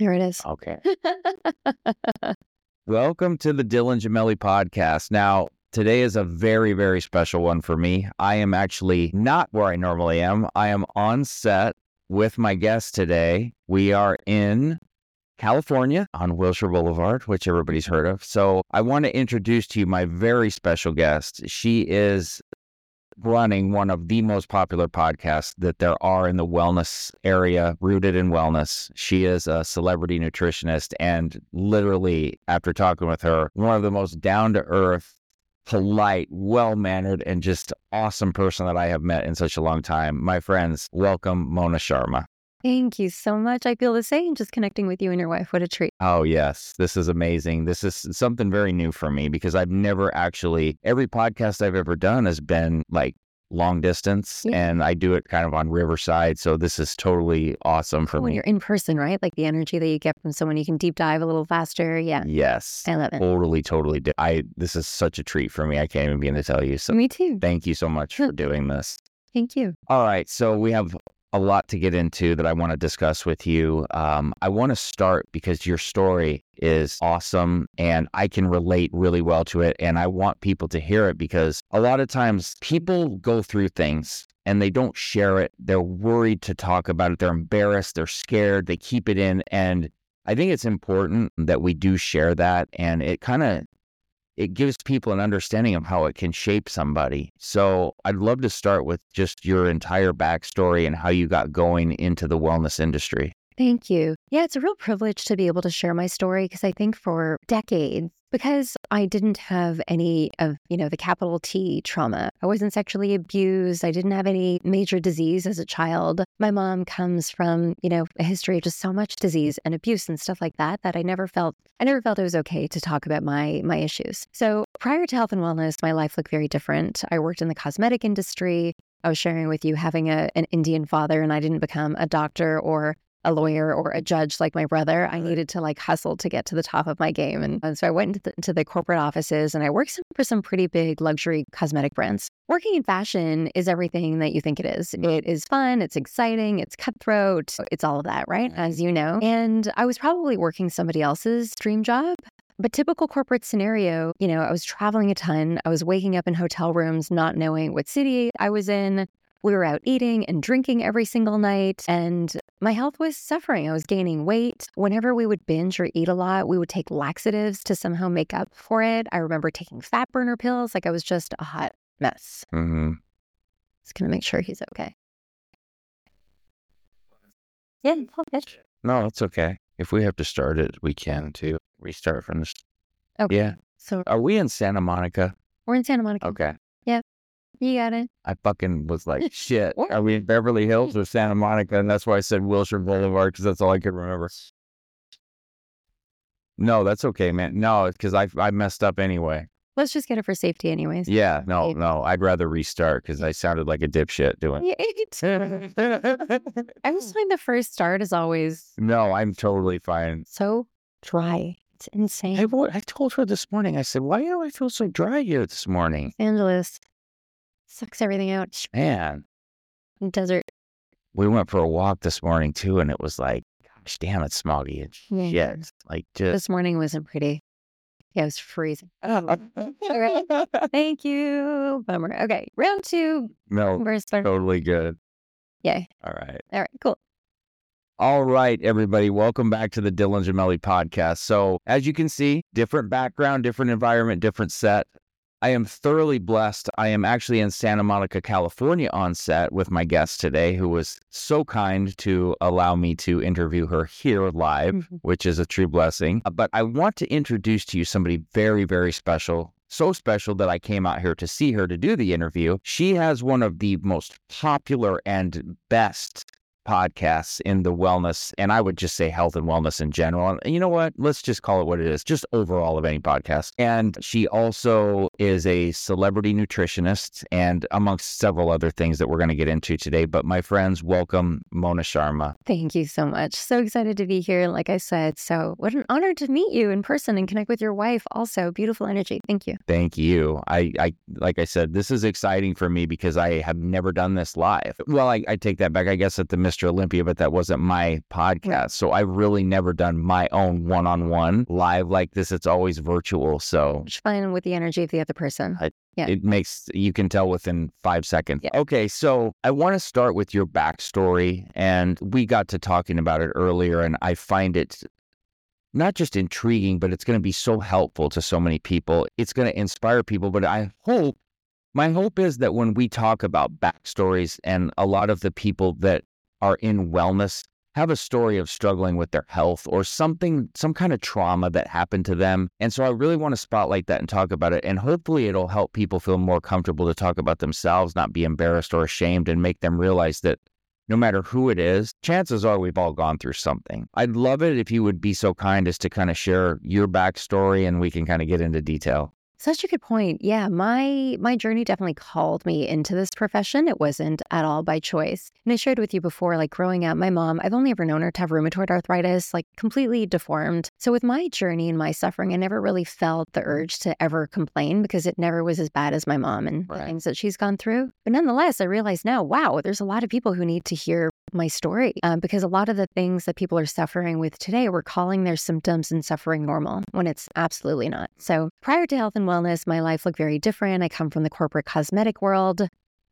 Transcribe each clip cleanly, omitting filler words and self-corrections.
Here it is. Okay. Welcome to the Dylan Gemelli podcast. Now, today is a very, very special one for me. I am actually not where I normally am. I am on set with my guest today. We are in California on Wilshire Boulevard, which everybody's heard of. So I want to introduce to you my very special guest. She is running one of the most popular podcasts that there are in the wellness area, rooted in wellness. She is a celebrity nutritionist, and literally, after talking with her, one of the most down-to-earth, polite, well-mannered, and just awesome person that I have met in such a long time. My friends, welcome Mona Sharma. Thank you so much. I feel the same, just connecting with you and your wife. What a treat. Oh, yes. This is amazing. This is something very new for me because I've never actually, every podcast I've ever done has been like long distance, and I do it kind of on Riverside. So this is totally awesome for when me. You're in person, right? Like the energy that you get from someone, you can deep dive a little faster. Yeah. Yes. I love it. Totally. This is such a treat for me. I can't even begin to tell you. So Me too. thank you so much for doing this. Thank you. All right. So we have a lot to get into that I want to discuss with you. I want to start because your story is awesome and I can relate really well to it. And I want people to hear it because a lot of times people go through things and they don't share it. They're worried to talk about it. They're embarrassed. They're scared. They keep it in. And I think it's important that we do share that. And it gives people an understanding of how it can shape somebody. So I'd love to start with just your entire backstory and how you got going into the wellness industry. Thank you. Yeah, it's a real privilege to be able to share my story because I think for decades, because I didn't have any of, the capital T trauma. I wasn't sexually abused. I didn't have any major disease as a child. My mom comes from, a history of just so much disease and abuse and stuff like that, that I never felt it was okay to talk about my issues. So prior to health and wellness, my life looked very different. I worked in the cosmetic industry. I was sharing with you having an Indian father, and I didn't become a doctor or a lawyer or a judge like my brother. I needed to hustle to get to the top of my game. And so I went into the corporate offices and I worked for some pretty big luxury cosmetic brands. Working in fashion is everything that you think it is. It is fun. It's exciting. It's cutthroat. It's all of that, right? As you know. And I was probably working somebody else's dream job. But typical corporate scenario, I was traveling a ton. I was waking up in hotel rooms, not knowing what city I was in. We were out eating and drinking every single night, and my health was suffering. I was gaining weight. Whenever we would binge or eat a lot, we would take laxatives to somehow make up for it. I remember taking fat burner pills. I was just a hot mess. Mm-hmm. Just going to make sure he's okay. Yeah, all good. No, it's okay. If we have to start it, we can too. Restart from this. Okay. Yeah. So Are we in Santa Monica? we're in Santa Monica. Okay. You got it. I fucking was like, shit, are we in Beverly Hills or Santa Monica? And that's why I said Wilshire Boulevard, because that's all I could remember. No, that's okay, man. No, because I messed up anyway. Let's just get it for safety anyways. Yeah, no. I'd rather restart because I sounded like a dipshit doing it. I just find the first start is always No, I'm totally fine. so dry. It's insane. I told her this morning, I said, why do I feel so dry here this morning? Los Angeles sucks everything out. Man, Desert. we went for a walk this morning too, and it was like, gosh damn, it's smoggy and Yeah. shit. Like just This morning wasn't pretty. Yeah, it was freezing. Thank you. Bummer. Okay, round 2. No, Where's the... totally good. Yay. All right. All right, cool. All right, everybody. Welcome back to the Dylan Gemelli podcast. So as you can see, different background, different environment, different set. I am thoroughly blessed. I am actually in Santa Monica, California on set with my guest today, who was so kind to allow me to interview her here live, which is a true blessing. But I want to introduce to you somebody very, very special. So special that I came out here to see her to do the interview. She has one of the most popular and best podcasts in the wellness, and I would just say health and wellness in general. And you know what? Let's just call it what it is, just overall of any podcast. And she also is a celebrity nutritionist and amongst several other things that we're going to get into today. But my friends, welcome Mona Sharma. Thank you so much. So excited to be here. Like I said, so what an honor to meet you in person and connect with your wife also. Beautiful energy. Thank you. Thank you. I like I said, this is exciting for me because I have never done this live. Well, I take that back. I guess at the Miss Mr. Olympia, but that wasn't my podcast. Right. So I've really never done my own one-on-one live like this. It's always virtual. So Just fine with the energy of the other person. Yeah. it makes, you can tell within 5 seconds. Yeah. Okay, so I want to start with your backstory, and we got to talking about it earlier, and I find it not just intriguing, but it's going to be so helpful to so many people. It's going to inspire people, but my hope is that when we talk about backstories, and a lot of the people that are in wellness have a story of struggling with their health or something, some kind of trauma that happened to them. And so I really want to spotlight that and talk about it. And hopefully it'll help people feel more comfortable to talk about themselves, not be embarrassed or ashamed, and make them realize that no matter who it is, chances are we've all gone through something. I'd love it if you would be so kind as to kind of share your backstory and we can kind of get into detail. Such a good point. Yeah, my journey definitely called me into this profession. It wasn't at all by choice. And I shared with you before, like growing up, my mom, I've only ever known her to have rheumatoid arthritis, like completely deformed. So with my journey and my suffering, I never really felt the urge to ever complain because it never was as bad as my mom and the things that she's gone through. But nonetheless, I realized now, wow, there's a lot of people who need to hear my story because a lot of the things that people are suffering with today, we're calling their symptoms and suffering normal when it's absolutely not. So prior to health and wellness, my life looked very different. I come from the corporate cosmetic world.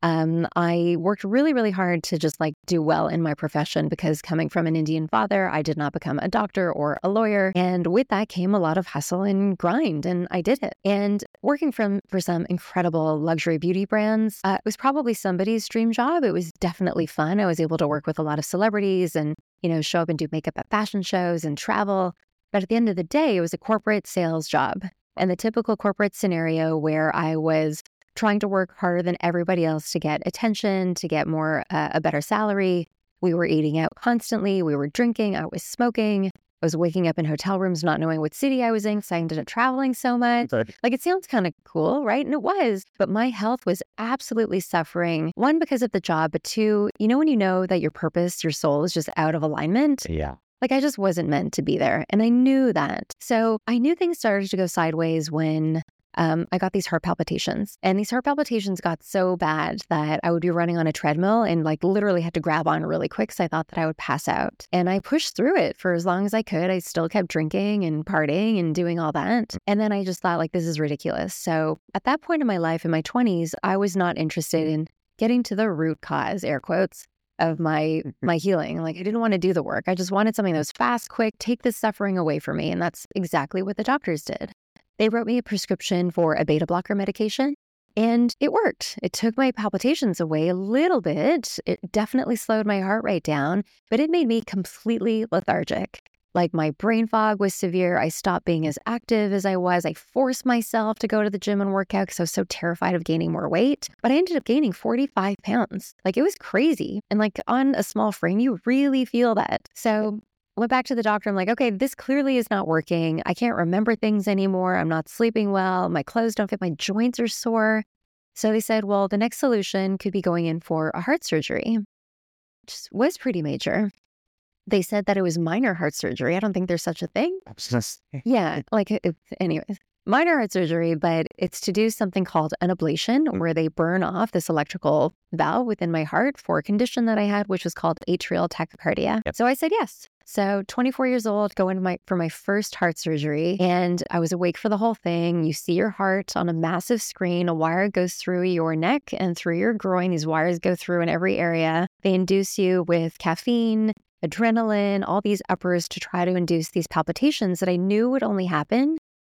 I worked really, really hard to just like do well in my profession because coming from an Indian father, I did not become a doctor or a lawyer. And with that came a lot of hustle and grind, and I did it. And working for some incredible luxury beauty brands, it was probably somebody's dream job. It was definitely fun. I was able to work with a lot of celebrities and, show up and do makeup at fashion shows and travel. But at the end of the day, it was a corporate sales job. And the typical corporate scenario where I was trying to work harder than everybody else to get attention, to get more, a better salary. We were eating out constantly. We were drinking. I was smoking. I was waking up in hotel rooms, not knowing what city I was in because I ended up traveling so much. Like, it sounds kind of cool, right? And it was. But my health was absolutely suffering. One, because of the job, but two, when you know that your purpose, your soul is just out of alignment. Yeah. Like, I just wasn't meant to be there. And I knew that. So I knew things started to go sideways when I got these heart palpitations. And these heart palpitations got so bad that I would be running on a treadmill and like literally had to grab on really quick because I thought that I would pass out. And I pushed through it for as long as I could. I still kept drinking and partying and doing all that. And then I just thought, like, this is ridiculous. So at that point in my life, in my 20s, I was not interested in getting to the root cause, air quotes, of my healing. Like, I didn't want to do the work. I just wanted something that was fast, quick, take the suffering away from me. And that's exactly what the doctors did. They wrote me a prescription for a beta blocker medication, and it worked. It took my palpitations away a little bit. It definitely slowed my heart rate down, but it made me completely lethargic. Like, my brain fog was severe. I stopped being as active as I was. I forced myself to go to the gym and work out because I was so terrified of gaining more weight. But I ended up gaining 45 pounds. Like, it was crazy. And like, on a small frame, you really feel that. So went back to the doctor. I'm like, okay, this clearly is not working. I can't remember things anymore. I'm not sleeping well. My clothes don't fit. My joints are sore. So they said, well, the next solution could be going in for a heart surgery, which was pretty major. They said that it was minor heart surgery. I don't think there's such a thing. Yeah, anyways, minor heart surgery, but it's to do something called an ablation where they burn off this electrical valve within my heart for a condition that I had, which was called atrial tachycardia. Yep. So I said yes. So 24 years old, going for my first heart surgery, and I was awake for the whole thing. You see your heart on a massive screen. A wire goes through your neck and through your groin. These wires go through in every area. They induce you with caffeine, adrenaline, all these uppers to try to induce these palpitations that I knew would only happen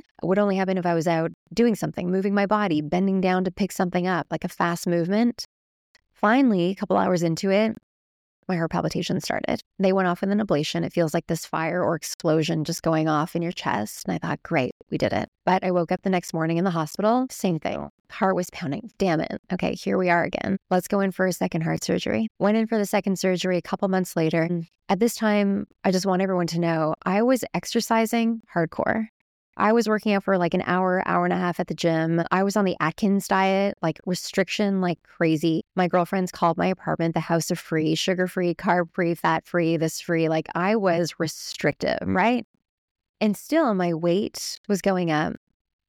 if I was out doing something, moving my body, bending down to pick something up, like a fast movement. Finally, a couple hours into it, my heart palpitations started. They went off with an ablation. It feels like this fire or explosion just going off in your chest. And I thought, great, we did it. But I woke up the next morning in the hospital, same thing. Heart was pounding. Damn it. Okay, here we are again. Let's go in for a second heart surgery. Went in for the second surgery a couple months later. At this time, I just want everyone to know I was exercising hardcore. I was working out for like an hour and a half at the gym. I was on the Atkins diet, like restriction like crazy. My girlfriends called my apartment the house of free, sugar-free, carb-free, fat-free, this free. Like, I was restrictive, right? And still my weight was going up.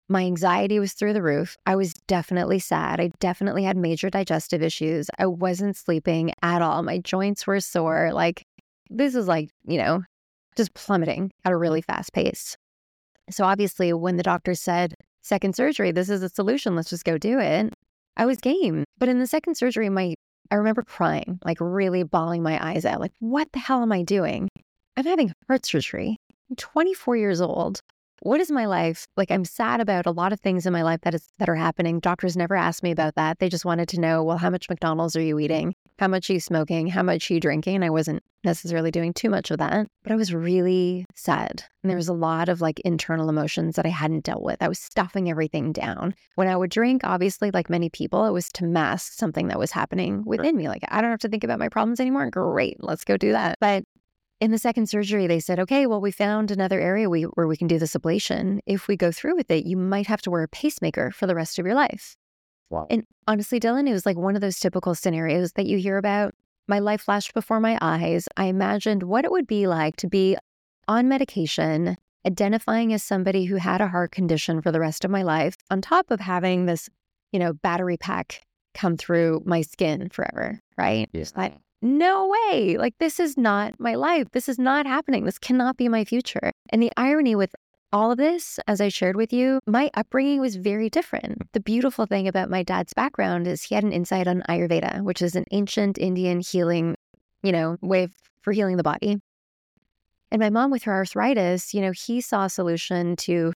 My anxiety was through the roof. I was definitely sad. I definitely had major digestive issues. I wasn't sleeping at all. My joints were sore. Like, this is like, just plummeting at a really fast pace. So obviously, when the doctor said, second surgery, this is a solution, let's just go do it, I was game. But in the second surgery, I remember crying, like really bawling my eyes out. Like, what the hell am I doing? I'm having heart surgery. I'm 24 years old. What is my life? Like, I'm sad about a lot of things in my life that are happening. Doctors never asked me about that. They just wanted to know, well, how much McDonald's are you eating? How much are you smoking? How much are you drinking? And I wasn't necessarily doing too much of that, but I was really sad. And there was a lot of like internal emotions that I hadn't dealt with. I was stuffing everything down. When I would drink, obviously, like many people, it was to mask something that was happening within me. Like, I don't have to think about my problems anymore. Great, let's go do that. But in the second surgery, they said, okay, well, we found another area where we can do this ablation. If we go through with it, you might have to wear a pacemaker for the rest of your life. Wow. And honestly, Dylan, it was like one of those typical scenarios that you hear about. My life flashed before my eyes. I imagined what it would be like to be on medication, identifying as somebody who had a heart condition for the rest of my life, on top of having this, battery pack come through my skin forever, right? Yeah. Just like, no way. Like, this is not my life. This is not happening. This cannot be my future. And the irony with all of this, as I shared with you, my upbringing was very different. The beautiful thing about my dad's background is he had an insight on Ayurveda, which is an ancient Indian healing, way for healing the body. And my mom, with her arthritis, he saw a solution to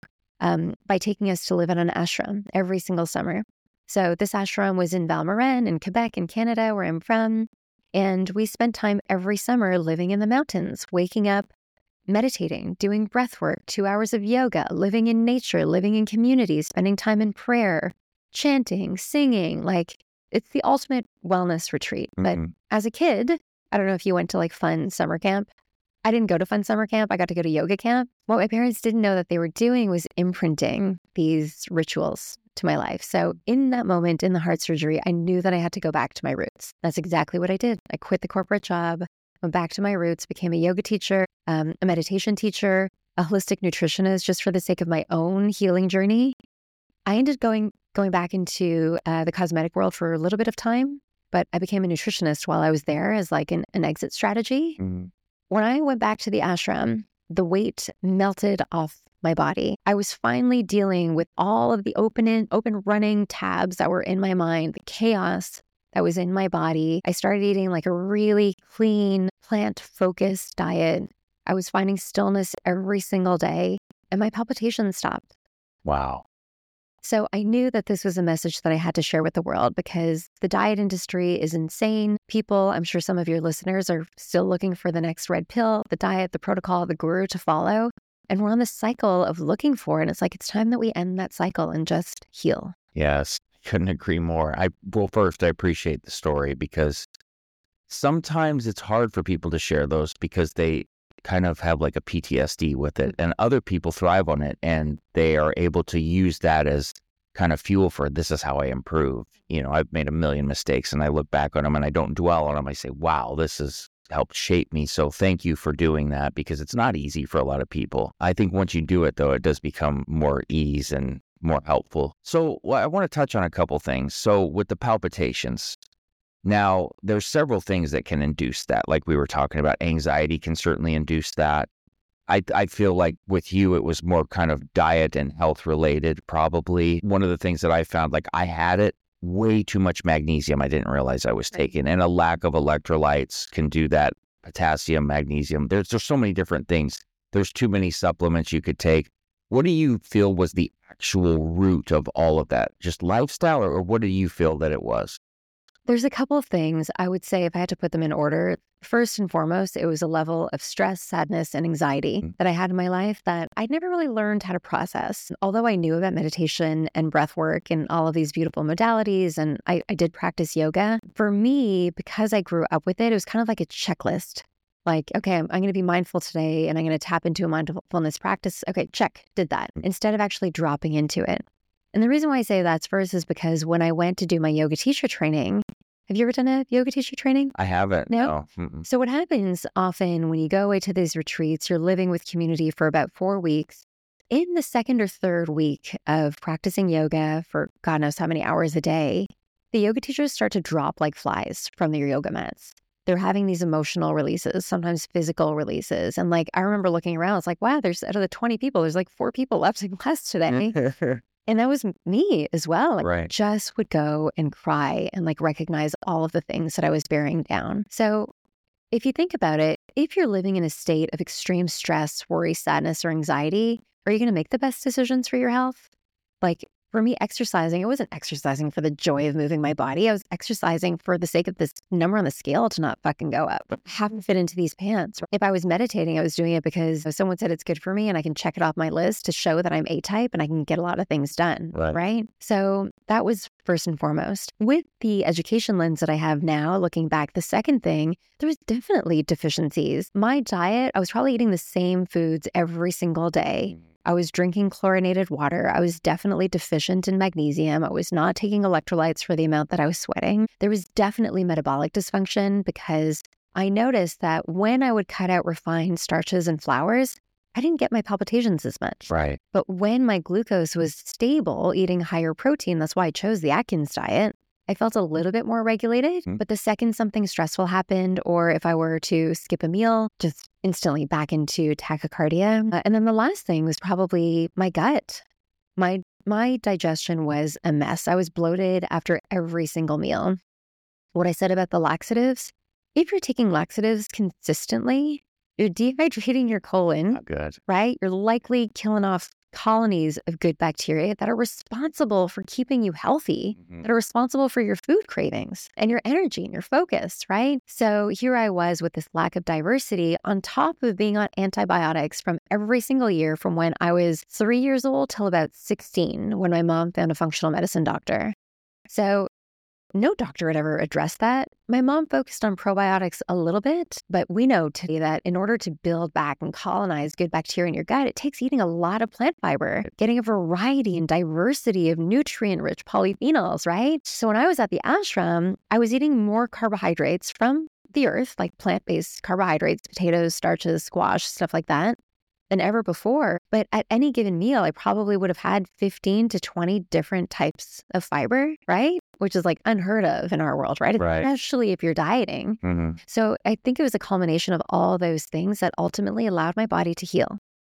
by taking us to live at an ashram every single summer. So this ashram was in Valmorin in Quebec in Canada, where I'm from. And we spent time every summer living in the mountains, waking up, meditating, doing breath work, 2 hours of yoga, living in nature, living in community, spending time in prayer, chanting, singing. Like, it's the ultimate wellness retreat. But as a kid, I don't know if you went to like fun summer camp. I didn't go to fun summer camp. I got to go to yoga camp. What my parents didn't know that they were doing was imprinting these rituals to my life. So in that moment, in the heart surgery, I knew that I had to go back to my roots. That's exactly what I did. I quit the corporate job, went back to my roots, became a yoga teacher, a meditation teacher, a holistic nutritionist, just for the sake of my own healing journey. I ended going back into the cosmetic world for a little bit of time, but I became a nutritionist while I was there as like an exit strategy. When I went back to the ashram, the weight melted off my body. I was finally dealing with all of the open running tabs that were in my mind, the chaos that was in my body. I started eating like a really clean, plant-focused diet. I was finding stillness every single day, and my palpitations stopped. Wow. So I knew that this was a message that I had to share with the world, because the diet industry is insane. People, I'm sure some of your listeners are still looking for the next red pill, the diet, the protocol, the guru to follow. And we're on this cycle of looking for it. And it's like, it's time that we end that cycle and just heal. Yes, couldn't agree more. First, I appreciate the story, because sometimes it's hard for people to share those because they kind of have like a PTSD with it, and other people thrive on it, and they are able to use that as kind of fuel for, this is how I improve. I've made a million mistakes and I look back on them and I don't dwell on them. I say, wow, this has helped shape me. So thank you for doing that, because it's not easy for a lot of people. I think once you do it, though, it does become more ease and more helpful. So I want to touch on a couple things. So with the palpitations, now, there's several things that can induce that. Like we were talking about, anxiety can certainly induce that. I feel like with you, it was more kind of diet and health related, probably. One of the things that I found, like I had way too much magnesium I didn't realize I was taking, and a lack of electrolytes can do that. Potassium, magnesium, there's so many different things. There's too many supplements you could take. What do you feel was the actual root of all of that? Just lifestyle, or what do you feel that it was? There's a couple of things I would say, if I had to put them in order. First and foremost, it was a level of stress, sadness, and anxiety that I had in my life that I'd never really learned how to process. Although I knew about meditation and breath work and all of these beautiful modalities, and I did practice yoga, for me, because I grew up with it, it was kind of like a checklist. Like, okay, I'm going to be mindful today, and I'm going to tap into a mindfulness practice. Okay, check, did that, instead of actually dropping into it. And the reason why I say that's first is because when I went to do my yoga teacher training, have you ever done a yoga teacher training? I haven't. No? So what happens often when you go away to these retreats, you're living with community for about 4 weeks. in the second or third week of practicing yoga for God knows how many hours a day, the yoga teachers start to drop like flies from their yoga mats. They're having these emotional releases, sometimes physical releases. And like, I remember looking around, it's like, wow, there's out of the 20 people, there's like 4 people left in class today. And that was me as well. Like, Right. I just would go and cry and like recognize all of the things that I was bearing down. So if you think about it, if you're living in a state of extreme stress, worry, sadness, or anxiety, are you going to make the best decisions for your health? Like for me, exercising, I wasn't exercising for the joy of moving my body. I was exercising for the sake of this number on the scale to not fucking go up. I have to fit into these pants. If I was meditating, I was doing it because someone said it's good for me and I can check it off my list to show that I'm A-type and I can get a lot of things done, right? So that was first and foremost. With the education lens that I have now, looking back, the second thing, there was definitely deficiencies. My diet, I was probably eating the same foods every single day. I was drinking chlorinated water. I was definitely deficient in magnesium. I was not taking electrolytes for the amount that I was sweating. There was definitely metabolic dysfunction because I noticed that when I would cut out refined starches and flours, I didn't get my palpitations as much. Right. But when my glucose was stable, eating higher protein, that's why I chose the Atkins diet, I felt a little bit more regulated. But the second something stressful happened, or if I were to skip a meal, just instantly back into tachycardia. And then the last thing was probably my gut. My digestion was a mess. I was bloated after every single meal. What I said about the laxatives, if you're taking laxatives consistently, you're dehydrating your colon, Not good. right? You're likely killing off colonies of good bacteria that are responsible for keeping you healthy, that are responsible for your food cravings and your energy and your focus, right? So here I was with this lack of diversity on top of being on antibiotics from every single year from when I was 3 years old till about 16 when my mom found a functional medicine doctor. So no doctor had ever addressed that. My mom focused on probiotics a little bit, but we know today that in order to build back and colonize good bacteria in your gut, it takes eating a lot of plant fiber, getting a variety and diversity of nutrient-rich polyphenols, right? So when I was at the ashram, I was eating more carbohydrates from the earth, like plant-based carbohydrates, potatoes, starches, squash, stuff like that, than ever before. But at any given meal, I probably would have had 15 to 20 different types of fiber, right? Which is like unheard of in our world, right? Right. Especially if you're dieting. So I think it was a culmination of all those things that ultimately allowed my body to heal.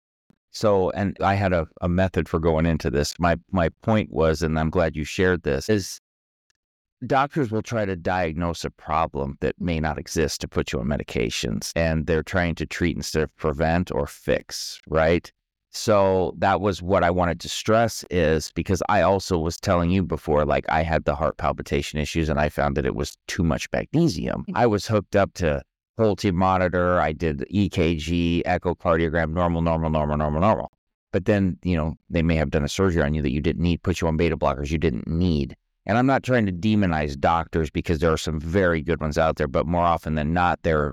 So, and I had a method for going into this. My point was, and I'm glad you shared this, is doctors will try to diagnose a problem that may not exist to put you on medications, and they're trying to treat instead of prevent or fix, right? So that was what I wanted to stress, is because I also was telling you before, like I had the heart palpitation issues and I found that it was too much magnesium. I was hooked up to Holter monitor. I did EKG, echocardiogram, normal. But then, they may have done a surgery on you that you didn't need, put you on beta blockers you didn't need. And I'm not trying to demonize doctors because there are some very good ones out there, but more often than not, they're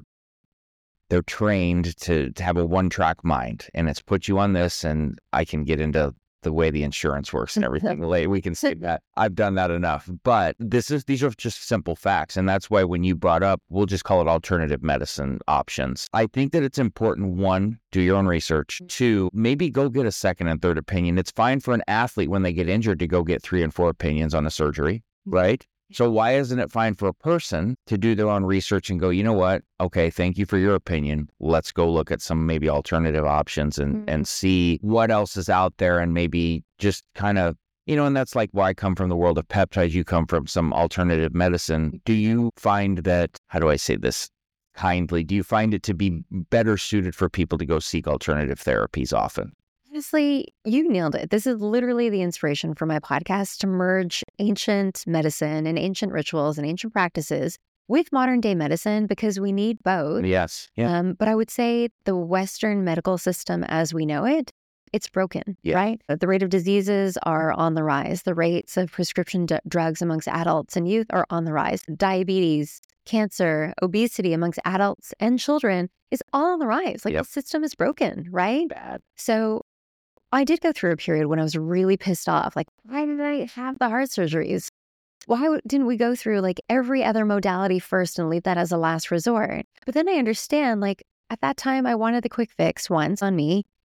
trained to have a one-track mind, and it's put you on this, and I can get into the way the insurance works and everything. We can say that. I've done that enough. But these are just simple facts, and that's why when you brought up, we'll just call it alternative medicine options. I think that it's important, 1, do your own research. 2, maybe go get a second and third opinion. It's fine for an athlete when they get injured to go get 3 and 4 opinions on a surgery, right? So why isn't it fine for a person to do their own research and go, you know what? Okay, thank you for your opinion. Let's go look at some maybe alternative options and see what else is out there, and maybe just kind of, and that's like why I come from the world of peptides. You come from some alternative medicine. Do you find that, how do I say this kindly, do you find it to be better suited for people to go seek alternative therapies often? Honestly, you nailed it. This is literally the inspiration for my podcast, to merge ancient medicine and ancient rituals and ancient practices with modern day medicine, because we need both. Yes. Yeah. But I would say the Western medical system as we know it, it's broken, right? The rate of diseases are on the rise. The rates of prescription drugs amongst adults and youth are on the rise. Diabetes, cancer, obesity amongst adults and children is all on the rise. Like the system is broken, right? Bad. So I did go through a period when I was really pissed off. Like, why did I have the heart surgeries? Why didn't we go through like every other modality first and leave that as a last resort? But then I understand, like, at that time, I wanted the quick fix once on me.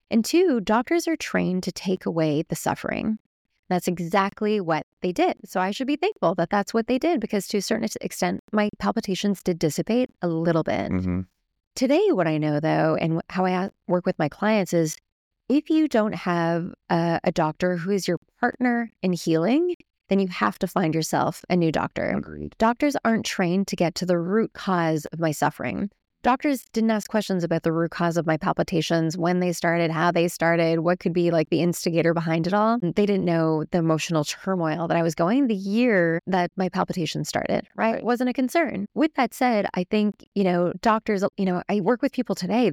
And two, doctors are trained to take away the suffering. That's exactly what they did. So I should be thankful that that's what they did, because to a certain extent, my palpitations did dissipate a little bit. Mm-hmm. Today, what I know though, and how I work with my clients is, if you don't have a doctor who is your partner in healing, then you have to find yourself a new doctor. Agreed. Doctors aren't trained to get to the root cause of my suffering. Doctors didn't ask questions about the root cause of my palpitations, when they started, how they started, what could be like the instigator behind it all. They didn't know the emotional turmoil that I was going the year that my palpitations started, right? It wasn't a concern. With that said, I think, doctors, I work with people today.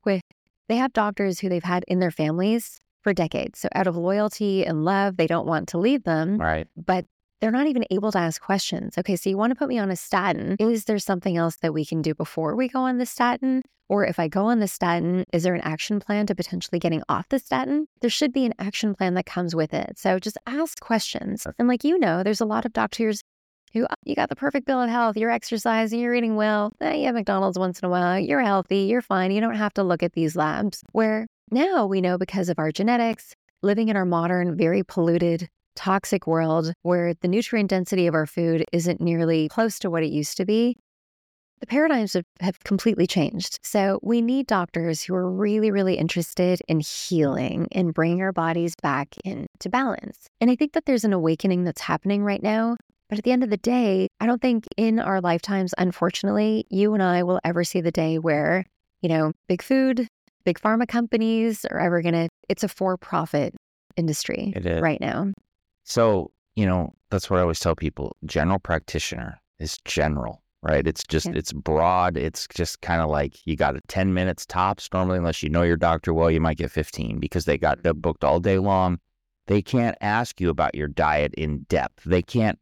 They have doctors who they've had in their families for decades. So out of loyalty and love, they don't want to leave them. Right. But they're not even able to ask questions. Okay, so you want to put me on a statin. Is there something else that we can do before we go on the statin? Or if I go on the statin, is there an action plan to potentially getting off the statin? There should be an action plan that comes with it. So just ask questions. And there's a lot of doctors who, you got the perfect bill of health, you're exercising, you're eating well, you have McDonald's once in a while, you're healthy, you're fine, you don't have to look at these labs. Where now we know, because of our genetics, living in our modern, very polluted, toxic world where the nutrient density of our food isn't nearly close to what it used to be, the paradigms have completely changed. So we need doctors who are really, really interested in healing and bringing our bodies back into balance. And I think that there's an awakening that's happening right now. But at the end of the day, I don't think in our lifetimes, unfortunately, you and I will ever see the day where, big food, big pharma companies are ever it's a for-profit industry right now. So, that's what I always tell people. General practitioner is general, right? It's just, It's broad. It's just kind of like you got 10 minutes tops. Normally, unless you know your doctor well, you might get 15 because they got booked all day long. They can't ask you about your diet in depth. They get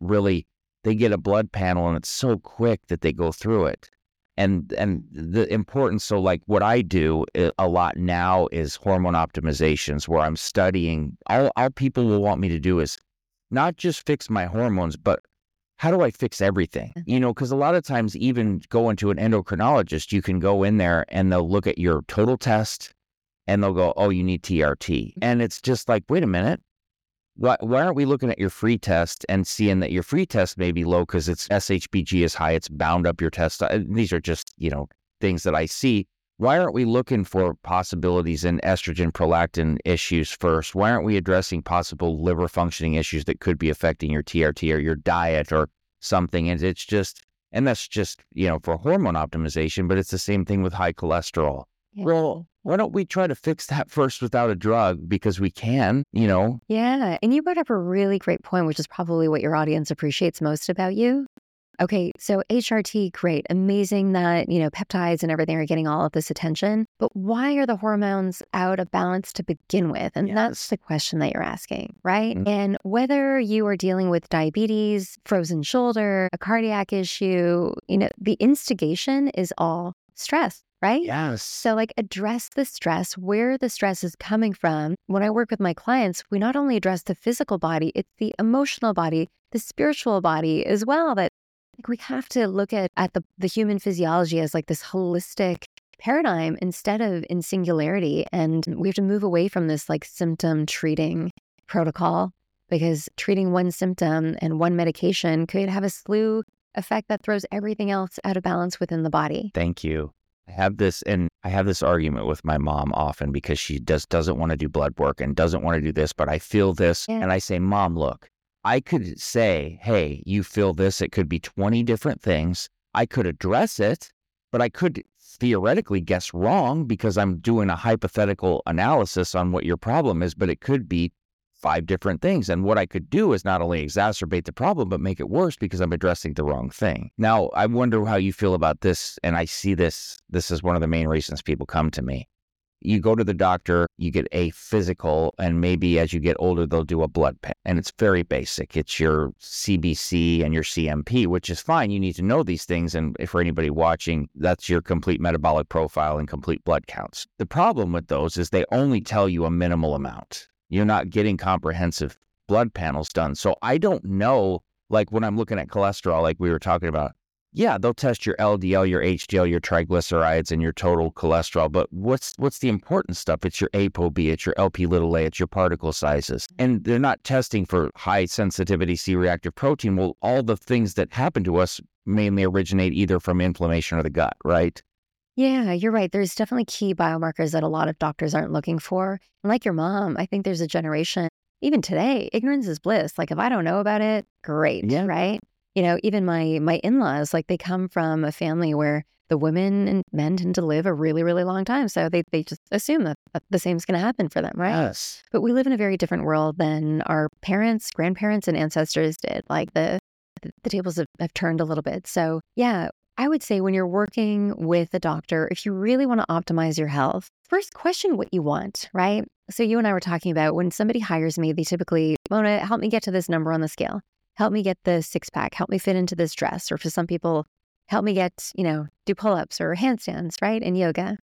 a blood panel and it's so quick that they go through it. And the importance, so like what I do a lot now is hormone optimizations, where I'm studying, all people will want me to do is not just fix my hormones, but how do I fix everything? Because a lot of times, even going to an endocrinologist, you can go in there and they'll look at your total test and they'll go, oh, you need TRT. And it's just like, wait a minute. Why aren't we looking at your free test and seeing that your free test may be low because its SHBG is high, it's bound up your test? These are just, things that I see. Why aren't we looking for possibilities in estrogen, prolactin issues first? Why aren't we addressing possible liver functioning issues that could be affecting your TRT or your diet or something? And that's just, for hormone optimization, but it's the same thing with high cholesterol. Yeah. Well, why don't we try to fix that first without a drug? Because we can, Yeah. And you brought up a really great point, which is probably what your audience appreciates most about you. Okay, so HRT, great. Amazing that, peptides and everything are getting all of this attention. But why are the hormones out of balance to begin with? And that's the question that you're asking, right? Mm-hmm. And whether you are dealing with diabetes, frozen shoulder, a cardiac issue, the instigation is all stress. Right? Yes. So address the stress, where the stress is coming from. When I work with my clients, we not only address the physical body, it's the emotional body, the spiritual body as well. That we have to look at the human physiology as this holistic paradigm instead of in singularity. And we have to move away from this symptom treating protocol, because treating one symptom and one medication could have a slew effect that throws everything else out of balance within the body. Thank you. I have this argument with my mom often because she doesn't want to do blood work and doesn't want to do this, but I feel this. Yeah. And I say, Mom, look, I could say, hey, you feel this. It could be 20 different things. I could address it, but I could theoretically guess wrong because I'm doing a hypothetical analysis on what your problem is, but it could be 5 different things. And what I could do is not only exacerbate the problem, but make it worse because I'm addressing the wrong thing. Now, I wonder how you feel about this. And I see this is one of the main reasons people come to me. You go to the doctor, you get a physical, and maybe as you get older, they'll do a blood panel. And it's very basic. It's your CBC and your CMP, which is fine. You need to know these things. And for anybody watching, that's your complete metabolic profile and complete blood counts. The problem with those is they only tell you a minimal amount. You're not getting comprehensive blood panels done. So I don't know, when I'm looking at cholesterol, like we were talking about, yeah, they'll test your LDL, your HDL, your triglycerides, and your total cholesterol. But what's the important stuff? It's your ApoB, it's your LP little a, it's your particle sizes. And they're not testing for high sensitivity C-reactive protein. Well, all the things that happen to us mainly originate either from inflammation or the gut, right? Yeah, you're right. There's definitely key biomarkers that a lot of doctors aren't looking for. And like your mom, I think there's a generation, even today, ignorance is bliss. Like if I don't know about it, great, Yeah. right? Even my in-laws, like they come from a family where the women and men tend to live a really, really long time. So they just assume that the same is going to happen for them, right? Yes. But we live in a very different world than our parents, grandparents, and ancestors did. Like the tables have turned a little bit. So yeah, I would say when you're working with a doctor, if you really want to optimize your health, first question what you want, right? So you and I were talking about when somebody hires me, they typically want to help me get to this number on the scale. Help me get the six pack, help me fit into this dress. Or for some people, help me get, do pull-ups or handstands, right? In yoga.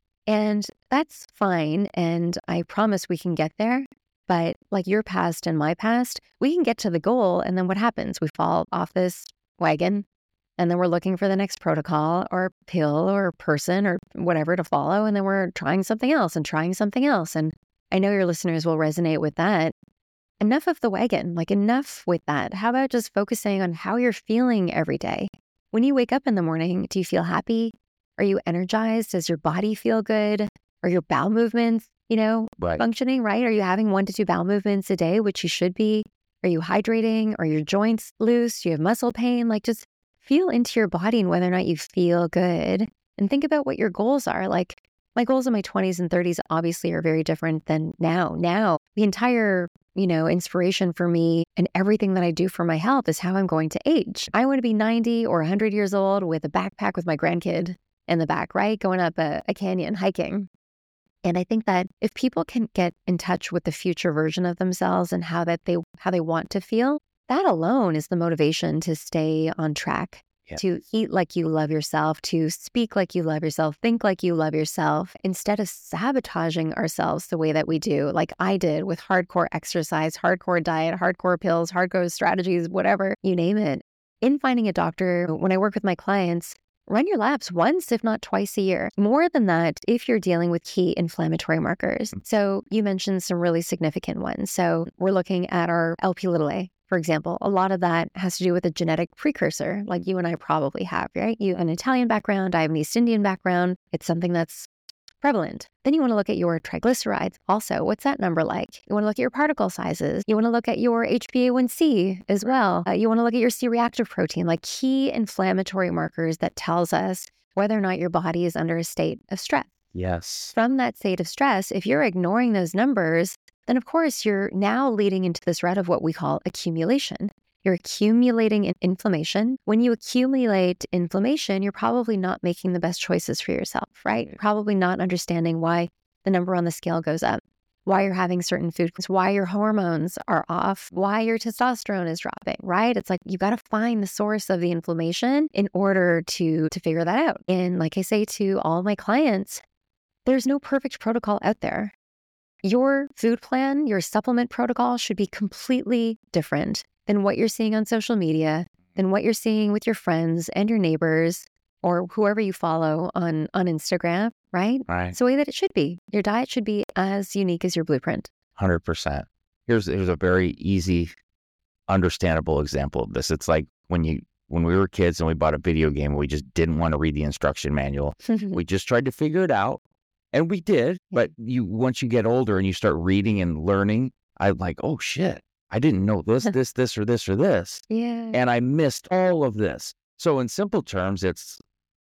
And that's fine. And I promise we can get there. But like your past and my past, we can get to the goal. And then what happens? We fall off this wagon and then we're looking for the next protocol or pill or person or whatever to follow. And then we're trying something else and trying something else. And I know your listeners will resonate with that. Enough of the wagon, like enough with that. How about just focusing on how you're feeling every day? When you wake up in the morning, do you feel happy? Are you energized? Does your body feel good? Are your bowel movements, Right. functioning, right? Are you having 1 to 2 bowel movements a day, which you should be? Are you hydrating? Are your joints loose? Do you have muscle pain? Like just feel into your body and whether or not you feel good. And think about what your goals are. Like my goals in my 20s and 30s obviously are very different than now. Now, the entire inspiration for me and everything that I do for my health is how I'm going to age. I want to be 90 or 100 years old with a backpack with my grandkid in the back, right? Going up a canyon, hiking. And I think that if people can get in touch with the future version of themselves and how they want to feel, that alone is the motivation to stay on track. Yeah. To eat like you love yourself, to speak like you love yourself, think like you love yourself, instead of sabotaging ourselves the way that we do, like I did with hardcore exercise, hardcore diet, hardcore pills, hardcore strategies, whatever, you name it. In finding a doctor, when I work with my clients, run your labs once, if not twice a year. More than that, if you're dealing with key inflammatory markers. So you mentioned some really significant ones. So we're looking at our LP little a. For example, a lot of that has to do with a genetic precursor, like you and I probably have, right? You an Italian background, I have an East Indian background. It's something that's prevalent. Then you want to look at your triglycerides also. What's that number like? You want to look at your particle sizes. You want to look at your HbA1c as well. You want to look at your C-reactive protein, like key inflammatory markers that tells us whether or not your body is under a state of stress. Yes. From that state of stress, if you're ignoring those numbers, then of course you're now leading into this rut of what we call accumulation. You're accumulating inflammation. When you accumulate inflammation, you're probably not making the best choices for yourself, right? Probably not understanding why the number on the scale goes up, why you're having certain foods, why your hormones are off, why your testosterone is dropping, right? It's like you got to find the source of the inflammation in order to figure that out. And like I say to all my clients, there's no perfect protocol out there. Your food plan, your supplement protocol should be completely different than what you're seeing on social media, than what you're seeing with your friends and your neighbors or whoever you follow on Instagram, right? Right. It's the way that it should be. Your diet should be as unique as your blueprint. 100%. Here's a very easy, understandable example of this. It's like when we were kids and we bought a video game and we just didn't want to read the instruction manual. We just tried to figure it out. And we did, but once you get older and you start reading and learning, I'm like, oh shit, I didn't know this, or this. Yeah. And I missed all of this. So in simple terms, it's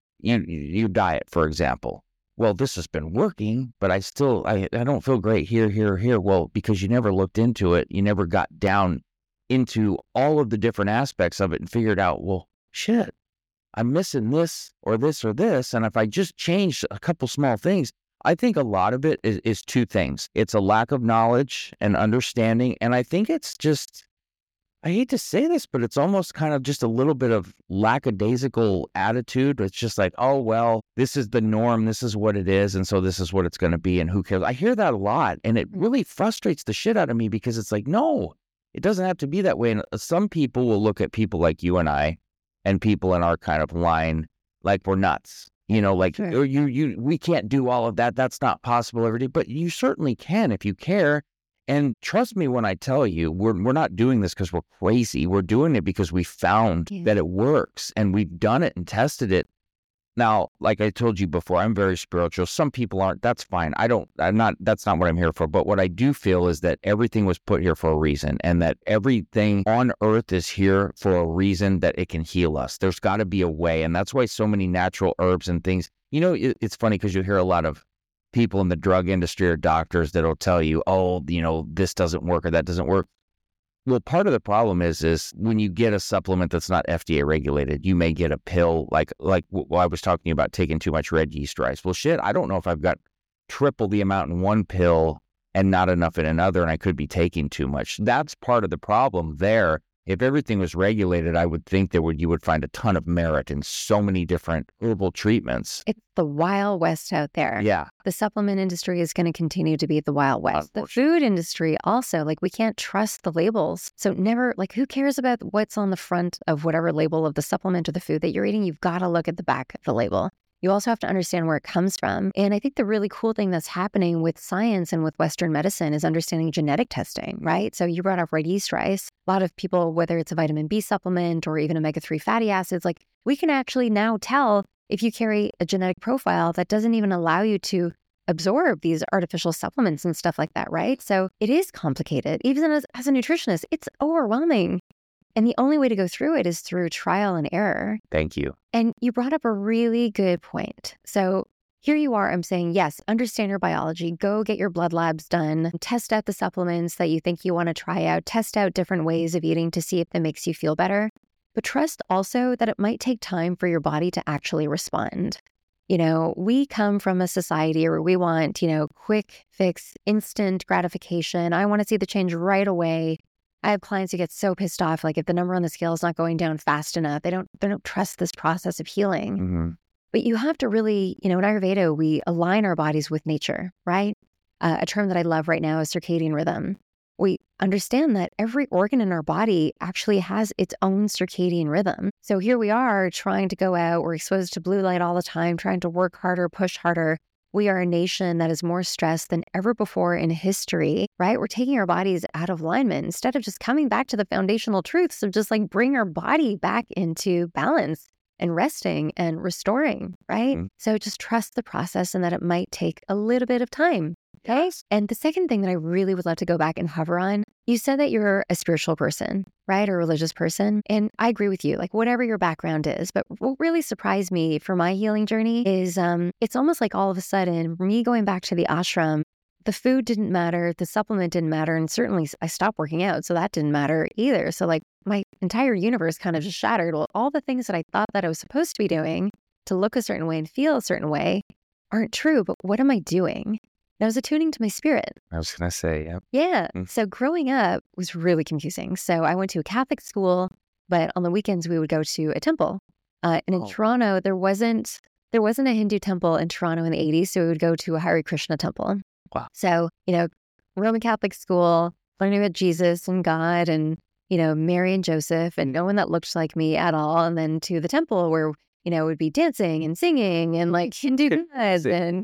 your diet, for example. Well, this has been working, but I don't feel great here. Well, because you never looked into it, you never got down into all of the different aspects of it and figured out, well, shit, I'm missing this or this or this. And if I just change a couple small things, I think a lot of it is two things. It's a lack of knowledge and understanding. And I think it's just, I hate to say this, but it's almost kind of just a little bit of lackadaisical attitude. It's just like, oh, well, this is the norm. This is what it is. And so this is what it's going to be. And who cares? I hear that a lot. And it really frustrates the shit out of me because it's like, no, it doesn't have to be that way. And some people will look at people like you and I and people in our kind of line like we're nuts. Like, Sure. or we can't do all of that. That's not possible every day, but you certainly can if you care. And trust me when I tell you, we're not doing this because we're crazy. We're doing it because we found that it works, and we've done it and tested it. Now, like I told you before, I'm very spiritual. Some people aren't. That's fine. That's not what I'm here for. But what I do feel is that everything was put here for a reason, and that everything on earth is here for a reason, that it can heal us. There's got to be a way. And that's why so many natural herbs and things, it's funny because you hear a lot of people in the drug industry or doctors that'll tell you, oh, this doesn't work or that doesn't work. Well, part of the problem is when you get a supplement that's not FDA regulated, you may get a pill like I was talking about taking too much red yeast rice. Well, shit, I don't know if I've got triple the amount in one pill and not enough in another, and I could be taking too much. That's part of the problem there. If everything was regulated, I would think you would find a ton of merit in so many different herbal treatments. It's the Wild West out there. Yeah. The supplement industry is going to continue to be the Wild West. The food industry also, like, we can't trust the labels. So never, like, who cares about what's on the front of whatever label of the supplement or the food that you're eating? You've got to look at the back of the label. You also have to understand where it comes from. And I think the really cool thing that's happening with science and with Western medicine is understanding genetic testing, right? So you brought up red yeast rice. A lot of people, whether it's a vitamin B supplement or even omega-3 fatty acids, like, we can actually now tell if you carry a genetic profile that doesn't even allow you to absorb these artificial supplements and stuff like that, right? So it is complicated. Even as a nutritionist, it's overwhelming. And the only way to go through it is through trial and error. Thank you. And you brought up a really good point. So here you are, I'm saying, yes, understand your biology, go get your blood labs done, test out the supplements that you think you want to try out, test out different ways of eating to see if that makes you feel better. But trust also that it might take time for your body to actually respond. We come from a society where we want, quick fix, instant gratification. I want to see the change right away. I have clients who get so pissed off, like, if the number on the scale is not going down fast enough, they don't trust this process of healing. Mm-hmm. But you have to really, in Ayurveda, we align our bodies with nature, right? A term that I love right now is circadian rhythm. We understand that every organ in our body actually has its own circadian rhythm. So here we are trying to go out, we're exposed to blue light all the time, trying to work harder, push harder. We are a nation that is more stressed than ever before in history, right? We're taking our bodies out of alignment instead of just coming back to the foundational truths of just, like, bring our body back into balance and resting and restoring, right? Mm-hmm. So just trust the process and that it might take a little bit of time. Okay. Yes. And the second thing that I really would love to go back and hover on, you said that you're a spiritual person, right? Or a religious person. And I agree with you, like, whatever your background is. But what really surprised me for my healing journey is it's almost like all of a sudden, me going back to the ashram, the food didn't matter, the supplement didn't matter. And certainly I stopped working out, so that didn't matter either. So, like, my entire universe kind of just shattered. Well, all the things that I thought that I was supposed to be doing to look a certain way and feel a certain way aren't true. But what am I doing? And I was attuning to my spirit. I was going to say, yeah. Yeah. So growing up was really confusing. So I went to a Catholic school, but on the weekends we would go to a temple. And in Toronto, there wasn't a Hindu temple in Toronto in the 80s. So we would go to a Hare Krishna temple. Wow. So, Roman Catholic school, learning about Jesus and God and, Mary and Joseph and no one that looked like me at all. And then to the temple where, it would be dancing and singing and, like, Hindu gods and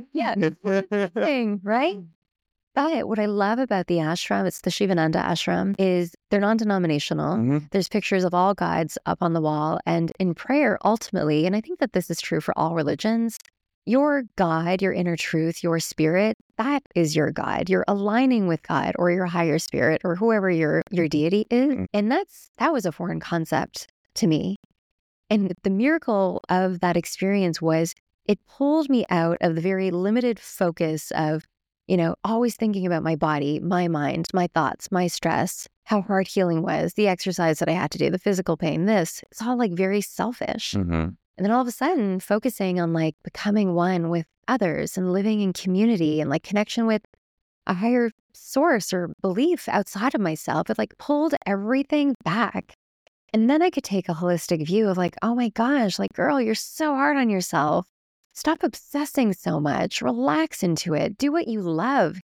thing, right? But what I love about the ashram, it's the Shivananda ashram, is they're non-denominational. Mm-hmm. There's pictures of all gods up on the wall. And in prayer, ultimately, and I think that this is true for all religions, your God, your inner truth, your spirit, that is your God. You're aligning with God or your higher spirit or whoever your deity is. Mm-hmm. And that was a foreign concept to me. And the miracle of that experience was it pulled me out of the very limited focus of, always thinking about my body, my mind, my thoughts, my stress, how hard healing was, the exercise that I had to do, the physical pain, this. It's all, like, very selfish. Mm-hmm. And then all of a sudden focusing on, like, becoming one with others and living in community and, like, connection with a higher source or belief outside of myself, it, like, pulled everything back. And then I could take a holistic view of, like, oh my gosh, like, girl, you're so hard on yourself. Stop obsessing so much. Relax into it. Do what you love.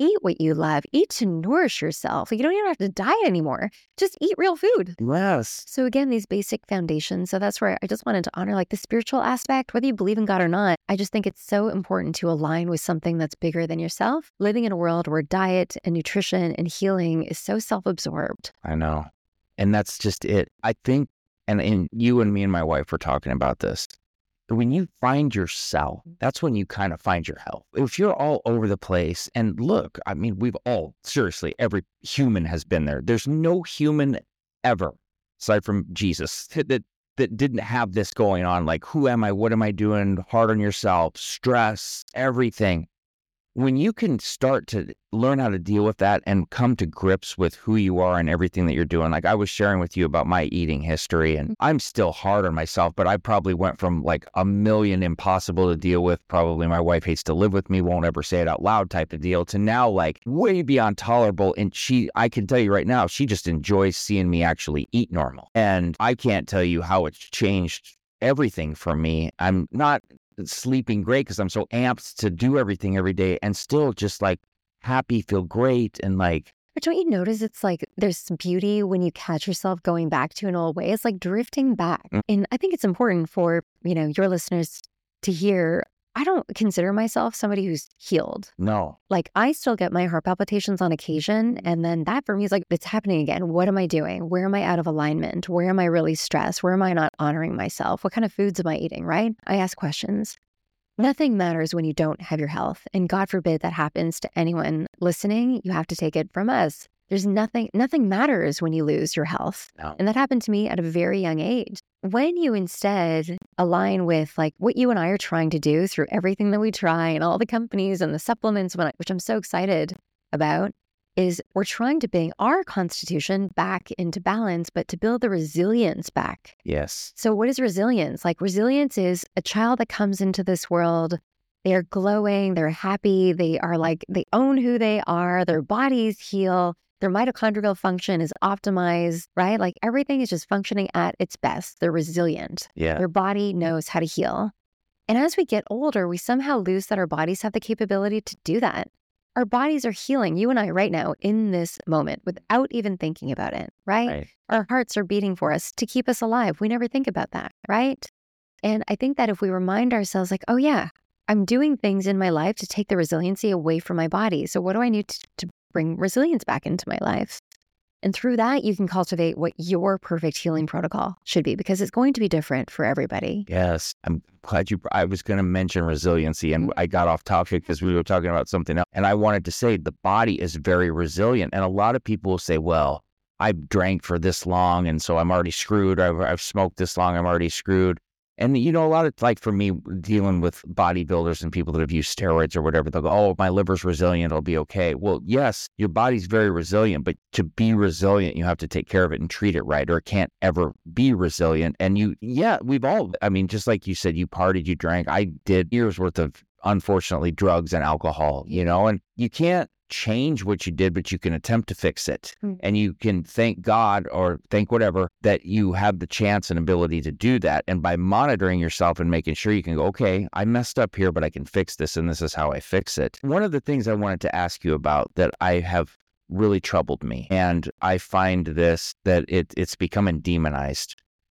eat what you love, eat to nourish yourself. Like, you don't even have to diet anymore. Just eat real food. Yes. So again, these basic foundations. So that's where I just wanted to honor like the spiritual aspect, whether you believe in God or not. I just think it's so important to align with something that's bigger than yourself. Living in a world where diet and nutrition and healing is so self-absorbed. I know. And that's just it. I think, and you and me and my wife were talking about this. When you find yourself, that's when you kind of find your health. If you're all over the place, and look, I mean, we've all, seriously, every human has been there. There's no human ever, aside from Jesus, that didn't have this going on. Like, who am I? What am I doing? Hard on yourself, stress, everything. When you can start to learn how to deal with that and come to grips with who you are and everything that you're doing, like I was sharing with you about my eating history, and I'm still hard on myself, but I probably went from like a million impossible to deal with, probably my wife hates to live with me, won't ever say it out loud type of deal, to now like way beyond tolerable. And I can tell you right now, she just enjoys seeing me actually eat normal. And I can't tell you how it's changed everything for me. I'm not sleeping great because I'm so amped to do everything every day, and still just like happy, feel great. And like, but don't you notice it's like there's beauty when you catch yourself going back to an old way? It's like drifting back. And I think it's important for, your listeners to hear, I don't consider myself somebody who's healed. No. Like, I still get my heart palpitations on occasion. And then that for me is like, it's happening again. What am I doing? Where am I out of alignment? Where am I really stressed? Where am I not honoring myself? What kind of foods am I eating, right? I ask questions. Nothing matters when you don't have your health. And God forbid that happens to anyone listening. You have to take it from us. There's nothing matters when you lose your health. No. And that happened to me at a very young age. When you instead align with like what you and I are trying to do through everything that we try and all the companies and the supplements, which I'm so excited about, is we're trying to bring our constitution back into balance, but to build the resilience back. Yes. So what is resilience? Like, resilience is a child that comes into this world. They're glowing, they're happy, they own who they are, their bodies heal, their mitochondrial function is optimized, right? Like, everything is just functioning at its best. They're resilient. Yeah. Their body knows how to heal. And as we get older, we somehow lose that our bodies have the capability to do that. Our bodies are healing, you and I right now in this moment without even thinking about it, right? Our hearts are beating for us to keep us alive. We never think about that, right? And I think that if we remind ourselves like, oh yeah, I'm doing things in my life to take the resiliency away from my body. So what do I need to bring resilience back into my life? And through that, you can cultivate what your perfect healing protocol should be, because it's going to be different for everybody. Yes. I'm glad I was going to mention resiliency, and I got off topic because we were talking about something else. And I wanted to say the body is very resilient. And a lot of people will say, well, I've drank for this long, and so I'm already screwed. I've smoked this long, I'm already screwed. And, a lot of, like, for me, dealing with bodybuilders and people that have used steroids or whatever, they'll go, oh, my liver's resilient, it'll be okay. Well, yes, your body's very resilient, but to be resilient, you have to take care of it and treat it right, or it can't ever be resilient. And we've all, just like you said, you partied, you drank. I did years worth of, unfortunately, drugs and alcohol, and you can't change what you did, but you can attempt to fix it. And you can thank God or thank whatever that you have the chance and ability to do that. And by monitoring yourself and making sure you can go, okay, I messed up here, but I can fix this, and this is how I fix it. One of the things I wanted to ask you about that I have really troubled me, and I find that it's becoming demonized.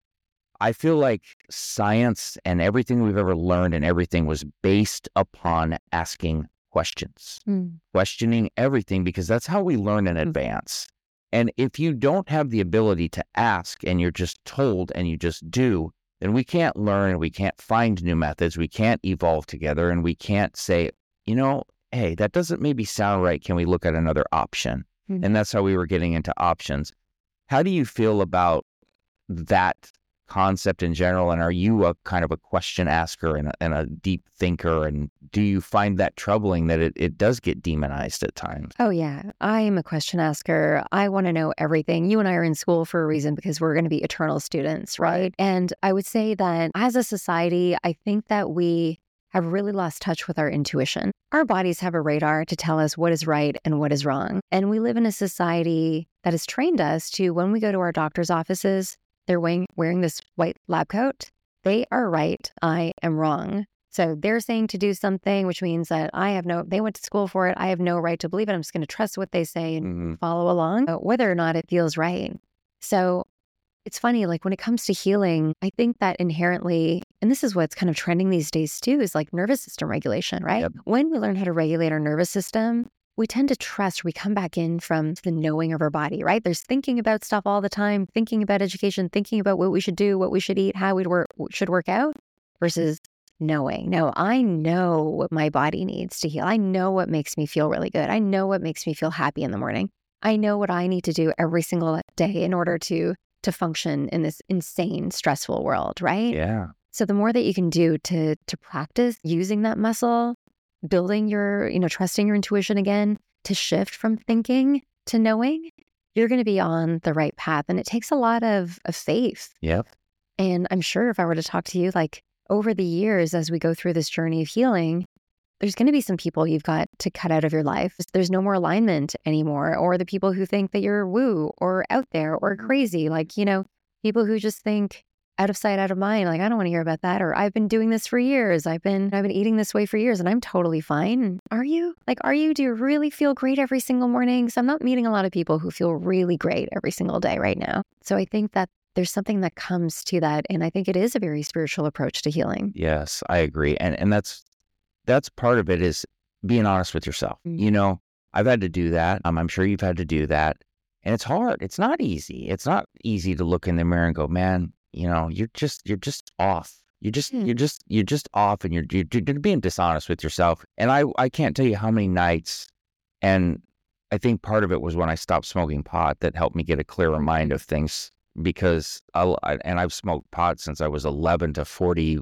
I feel like science and everything we've ever learned and everything was based upon asking questions, questioning everything, because that's how we learn in advance. And if you don't have the ability to ask and you're just told and you just do, then we can't learn, we can't find new methods, we can't evolve together, and we can't say, hey, that doesn't maybe sound right. Can we look at another option? And that's how we were getting into options. How do you feel about that concept in general? And are you a kind of a question asker and a deep thinker? And do you find that troubling that it does get demonized at times? Oh yeah, I am a question asker. I want to know everything. You and I are in school for a reason, because we're going to be eternal students, right? And I would say that as a society, I think that we have really lost touch with our intuition. Our bodies have a radar to tell us what is right and what is wrong. And we live in a society that has trained us to, when we go to our doctor's offices, they're wearing this white lab coat. They are right. I am wrong. So they're saying to do something, which means that they went to school for it. I have no right to believe it. I'm just going to trust what they say and follow along, whether or not it feels right. So it's funny, like when it comes to healing, I think that inherently, and this is what's kind of trending these days too, is like nervous system regulation, right? Yep. When we learn how to regulate our nervous system, we tend to trust, we come back in from the knowing of our body, right? There's thinking about stuff all the time, thinking about education, thinking about what we should do, what we should eat, how we should work out, versus knowing. No, I know what my body needs to heal. I know what makes me feel really good. I know what makes me feel happy in the morning. I know what I need to do every single day in order to function in this insane, stressful world, right? Yeah. So the more that you can do to practice using that muscle, building your, trusting your intuition again, to shift from thinking to knowing, you're going to be on the right path. And it takes a lot of faith. Yep. And I'm sure if I were to talk to you, like over the years, as we go through this journey of healing, there's going to be some people you've got to cut out of your life. There's no more alignment anymore, or the people who think that you're woo or out there or crazy, like, people who just think out of sight, out of mind, like, I don't want to hear about that. Or I've been doing this for years. I've been eating this way for years and I'm totally fine. Are you? Do you really feel great every single morning? Because I'm not meeting a lot of people who feel really great every single day right now. So I think that there's something that comes to that. And I think it is a very spiritual approach to healing. Yes, I agree. And that's part of it, is being honest with yourself. I've had to do that. I'm sure you've had to do that. And it's hard. It's not easy. It's not easy to look in the mirror and go, man, you're just off. You're just off, and you're being dishonest with yourself. And I can't tell you how many nights, and I think part of it was when I stopped smoking pot that helped me get a clearer mind of things, because I've smoked pot since I was 11 to 40,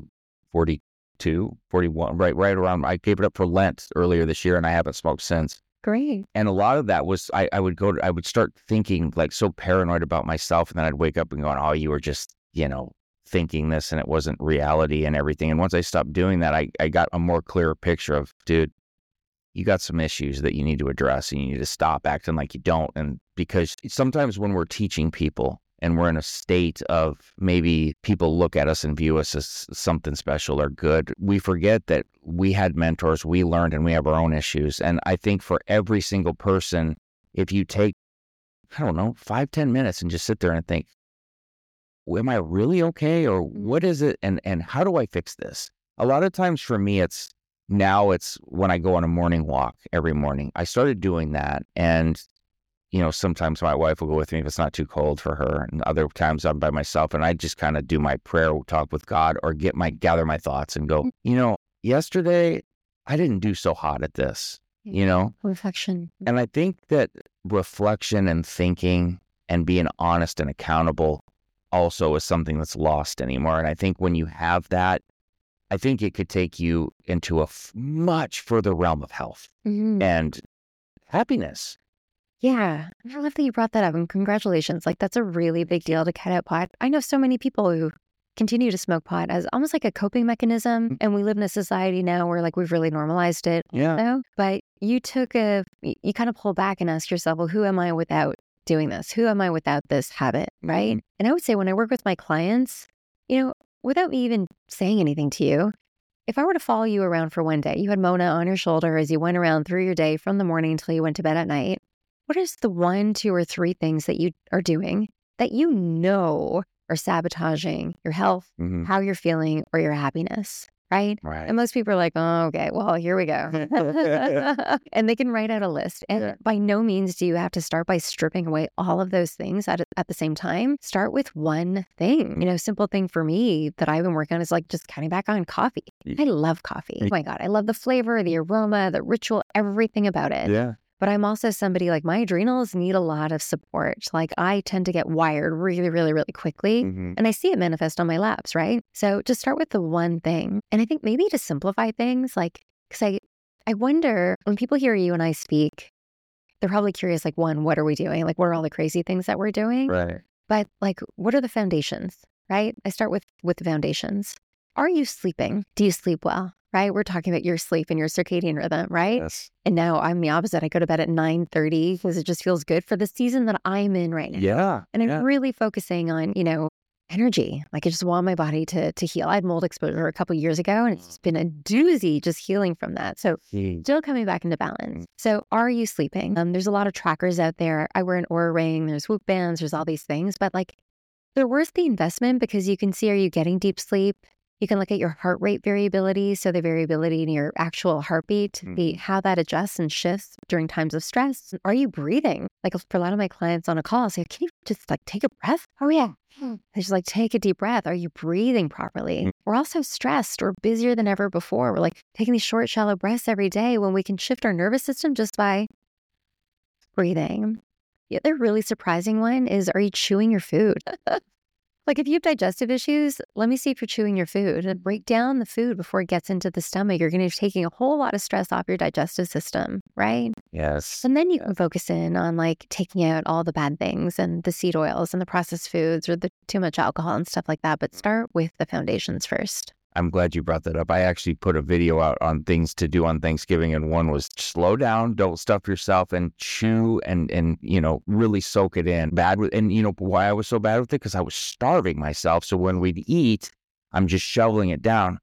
42, 41, right around. I gave it up for Lent earlier this year, and I haven't smoked since. Great. And a lot of that was I would start thinking, like, so paranoid about myself, and then I'd wake up and go, oh, you were just thinking this, and it wasn't reality and everything. And once I stopped doing that, I got a more clearer picture of, dude, you got some issues that you need to address, and you need to stop acting like you don't. And because sometimes when we're teaching people and we're in a state of, maybe people look at us and view us as something special or good, we forget that we had mentors, we learned, and we have our own issues. And I think for every single person, if you take, 5-10 minutes and just sit there and think, am I really okay? Or what is it? And how do I fix this? A lot of times for me, it's when I go on a morning walk every morning. I started doing that. And, sometimes my wife will go with me if it's not too cold for her. And other times I'm by myself, and I just kind of do my prayer, talk with God, or gather my thoughts and go, yesterday I didn't do so hot at this, Reflection. And I think that reflection and thinking and being honest and accountable also is something that's lost anymore. And I think when you have that, I think it could take you into a much further realm of health and happiness. Yeah. I love that you brought that up, and congratulations. Like, that's a really big deal to cut out pot. I know so many people who continue to smoke pot as almost like a coping mechanism. And we live in a society now where, like, we've really normalized it. Yeah. But you you kind of pull back and ask yourself, well, who am I without doing this? Who am I without this habit? Right. And I would say when I work with my clients, without me even saying anything to you, if I were to follow you around for one day, you had Mona on your shoulder as you went around through your day from the morning until you went to bed at night. What is the 1, 2, or 3 things that you are doing that are sabotaging your health, how you're feeling, or your happiness? Right? And most people are like, oh, okay, well, here we go. And they can write out a list. And by no means do you have to start by stripping away all of those things at the same time. Start with one thing. Simple thing for me that I've been working on is like just cutting back on coffee. I love coffee. Oh my God. I love the flavor, the aroma, the ritual, everything about it. Yeah. But I'm also somebody, like, my adrenals need a lot of support. Like, I tend to get wired really, really, really quickly. And I see it manifest on my labs, right? So just start with the one thing. And I think maybe to simplify things, like, because I wonder, when people hear you and I speak, they're probably curious, like, one, what are we doing? Like, what are all the crazy things that we're doing? Right. But, like, what are the foundations, right? I start with the foundations. Are you sleeping? Do you sleep well? Right? We're talking about your sleep and your circadian rhythm, right? Yes. And now I'm the opposite. I go to bed at 9:30 because it just feels good for the season that I'm in right now. Yeah. And I'm really focusing on, energy. Like I just want my body to heal. I had mold exposure a couple years ago, and it's been a doozy just healing from that. So still coming back into balance. So are you sleeping? There's a lot of trackers out there. I wear an Oura Ring. There's Whoop bands. There's all these things, but like they're worth the investment because you can see, are you getting deep sleep? You can look at your heart rate variability. So the variability in your actual heartbeat, how that adjusts and shifts during times of stress. Are you breathing? Like for a lot of my clients on a call, I say, can you just like take a breath? Oh yeah. They just like take a deep breath. Are you breathing properly? We're also stressed or busier than ever before. We're like taking these short, shallow breaths every day when we can shift our nervous system just by breathing. The other really surprising one is, are you chewing your food? Like if you have digestive issues, let me see if you're chewing your food and break down the food before it gets into the stomach. You're going to be taking a whole lot of stress off your digestive system, right? Yes. And then you can focus in on like taking out all the bad things and the seed oils and the processed foods or the too much alcohol and stuff like that. But start with the foundations first. I'm glad you brought that up. I actually put a video out on things to do on Thanksgiving, and one was slow down, don't stuff yourself, and chew and really soak it in. And why I was so bad with it? Because I was starving myself. So when we'd eat, I'm just shoveling it down.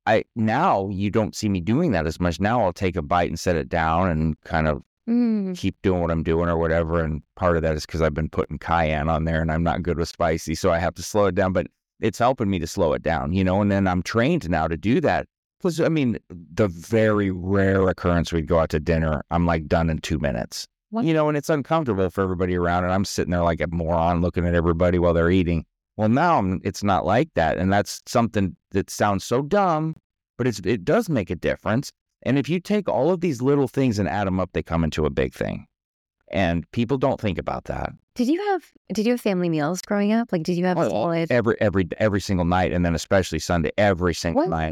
Now you don't see me doing that as much. Now I'll take a bite and set it down and kind of keep doing what I'm doing or whatever. And part of that is because I've been putting cayenne on there and I'm not good with spicy, so I have to slow it down. But it's helping me to slow it down, and then I'm trained now to do that. Plus, the very rare occurrence we'd go out to dinner, I'm like done in 2 minutes, and it's uncomfortable for everybody around, and I'm sitting there like a moron looking at everybody while they're eating. Well, now it's not like that. And that's something that sounds so dumb, but it does make a difference. And if you take all of these little things and add them up, they come into a big thing. And people don't think about that. Did you have family meals growing up? Like, did you have solid every single night, and then especially Sunday, every single night?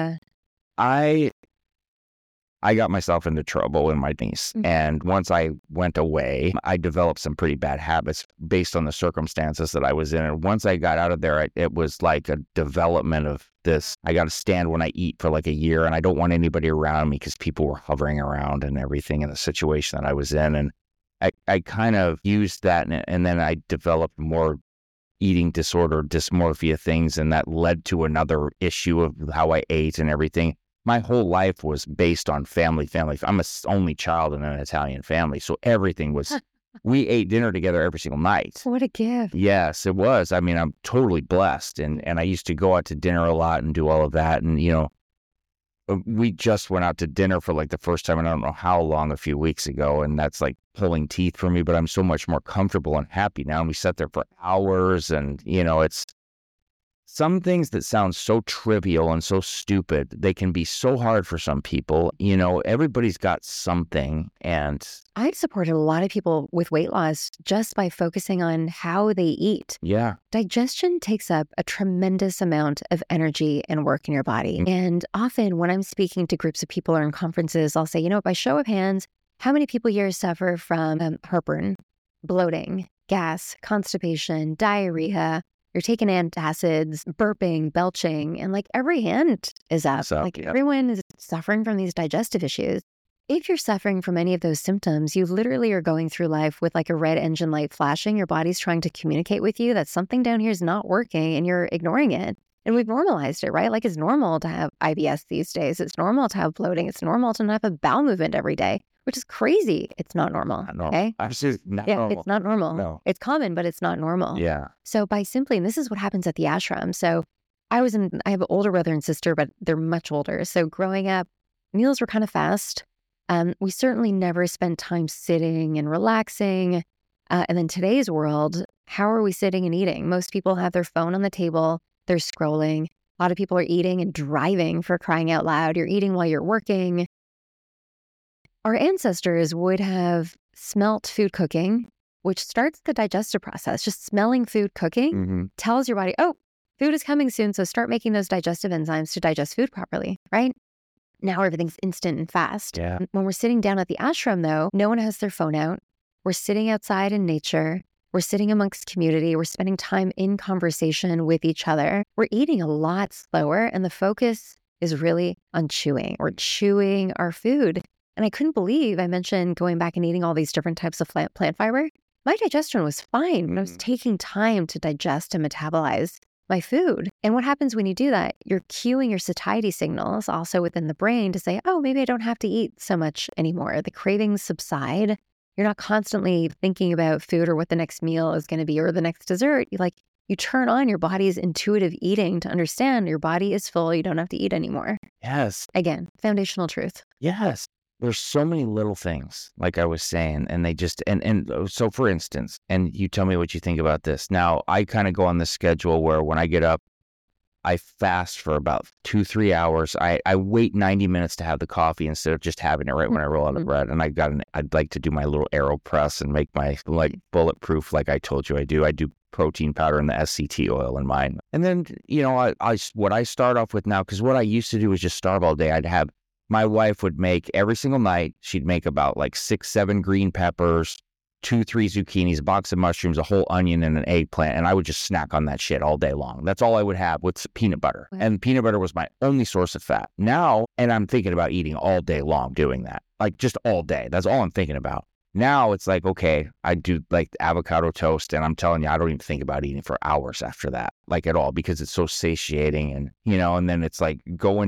I got myself into trouble with my niece, and once I went away, I developed some pretty bad habits based on the circumstances that I was in. And once I got out of there, it was like a development of this. I got to stand when I eat for like a year, and I don't want anybody around me because people were hovering around and everything in the situation that I was in. And I kind of used that, and then I developed more eating disorder, dysmorphia things, and that led to another issue of how I ate and everything. My whole life was based on family. I'm an only child in an Italian family, so everything was, we ate dinner together every single night. What a gift. Yes, it was. I mean, I'm totally blessed, and I used to go out to dinner a lot and do all of that, and we just went out to dinner for like the first time, and I don't know how long, a few weeks ago, and that's like pulling teeth for me, but I'm so much more comfortable and happy now. And we sat there for hours, and it's some things that sound so trivial and so stupid, they can be so hard for some people. Everybody's got something. And I've supported a lot of people with weight loss just by focusing on how they eat. Yeah. Digestion takes up a tremendous amount of energy and work in your body. And often when I'm speaking to groups of people or in conferences, I'll say, by show of hands, how many people here suffer from heartburn, bloating, gas, constipation, diarrhea? You're taking antacids, burping, belching, and like every hand is up. Everyone is suffering from these digestive issues. If you're suffering from any of those symptoms, you literally are going through life with like a red engine light flashing. Your body's trying to communicate with you that something down here is not working and you're ignoring it. And we've normalized it, right? Like it's normal to have IBS these days. It's normal to have bloating. It's normal to not have a bowel movement every day, which is crazy. It's not normal. Not normal. Okay? Absolutely not normal. It's not normal. No. It's common, but it's not normal. Yeah. So and this is what happens at the ashram. So I have an older brother and sister, but they're much older. So growing up, meals were kind of fast. We certainly never spent time sitting and relaxing. And then today's world, how are we sitting and eating? Most people have their phone on the table. They're scrolling. A lot of people are eating and driving, for crying out loud. You're eating while you're working. Our ancestors would have smelt food cooking, which starts the digestive process. Just smelling food cooking tells your body, oh, food is coming soon, so start making those digestive enzymes to digest food properly, right? Now everything's instant and fast. Yeah. When we're sitting down at the ashram, though, no one has their phone out. We're sitting outside in nature. We're sitting amongst community. We're spending time in conversation with each other. We're eating a lot slower, and the focus is really on chewing. We're chewing our food. And I couldn't believe I mentioned going back and eating all these different types of plant fiber. my digestion was fine, but I was taking time to digest and metabolize my food. And what happens when you do that? You're cueing your satiety signals also within the brain to say, oh, maybe I don't have to eat so much anymore. The cravings subside. You're not constantly thinking about food or what the next meal is going to be or the next dessert. You turn on your body's intuitive eating to understand your body is full. You don't have to eat anymore. Yes. Again, foundational truth. Yes. There's so many little things, like I was saying, and they just, and so for instance, and you tell me what you think about this. Now, I kind of go on this schedule where when I get up, I fast for about 2-3 hours. I wait 90 minutes to have the coffee instead of just having it right when I roll out of bed. And I'd like to do my little AeroPress and make my bulletproof, like I told you I do. I do protein powder and the SCT oil in mine. And then, what I start off with now, because what I used to do was just starve all day. My wife would make every single night, she'd make about 6-7 green peppers, 2-3 zucchinis, a box of mushrooms, a whole onion, and an eggplant. And I would just snack on that shit all day long. That's all I would have with peanut butter. Wow. And peanut butter was my only source of fat. Now, and I'm thinking about eating all day long doing that. Just all day. That's all I'm thinking about. Now it's okay, I do avocado toast, and I'm telling you, I don't even think about eating for hours after that, at all, because it's so satiating. And, and then it's go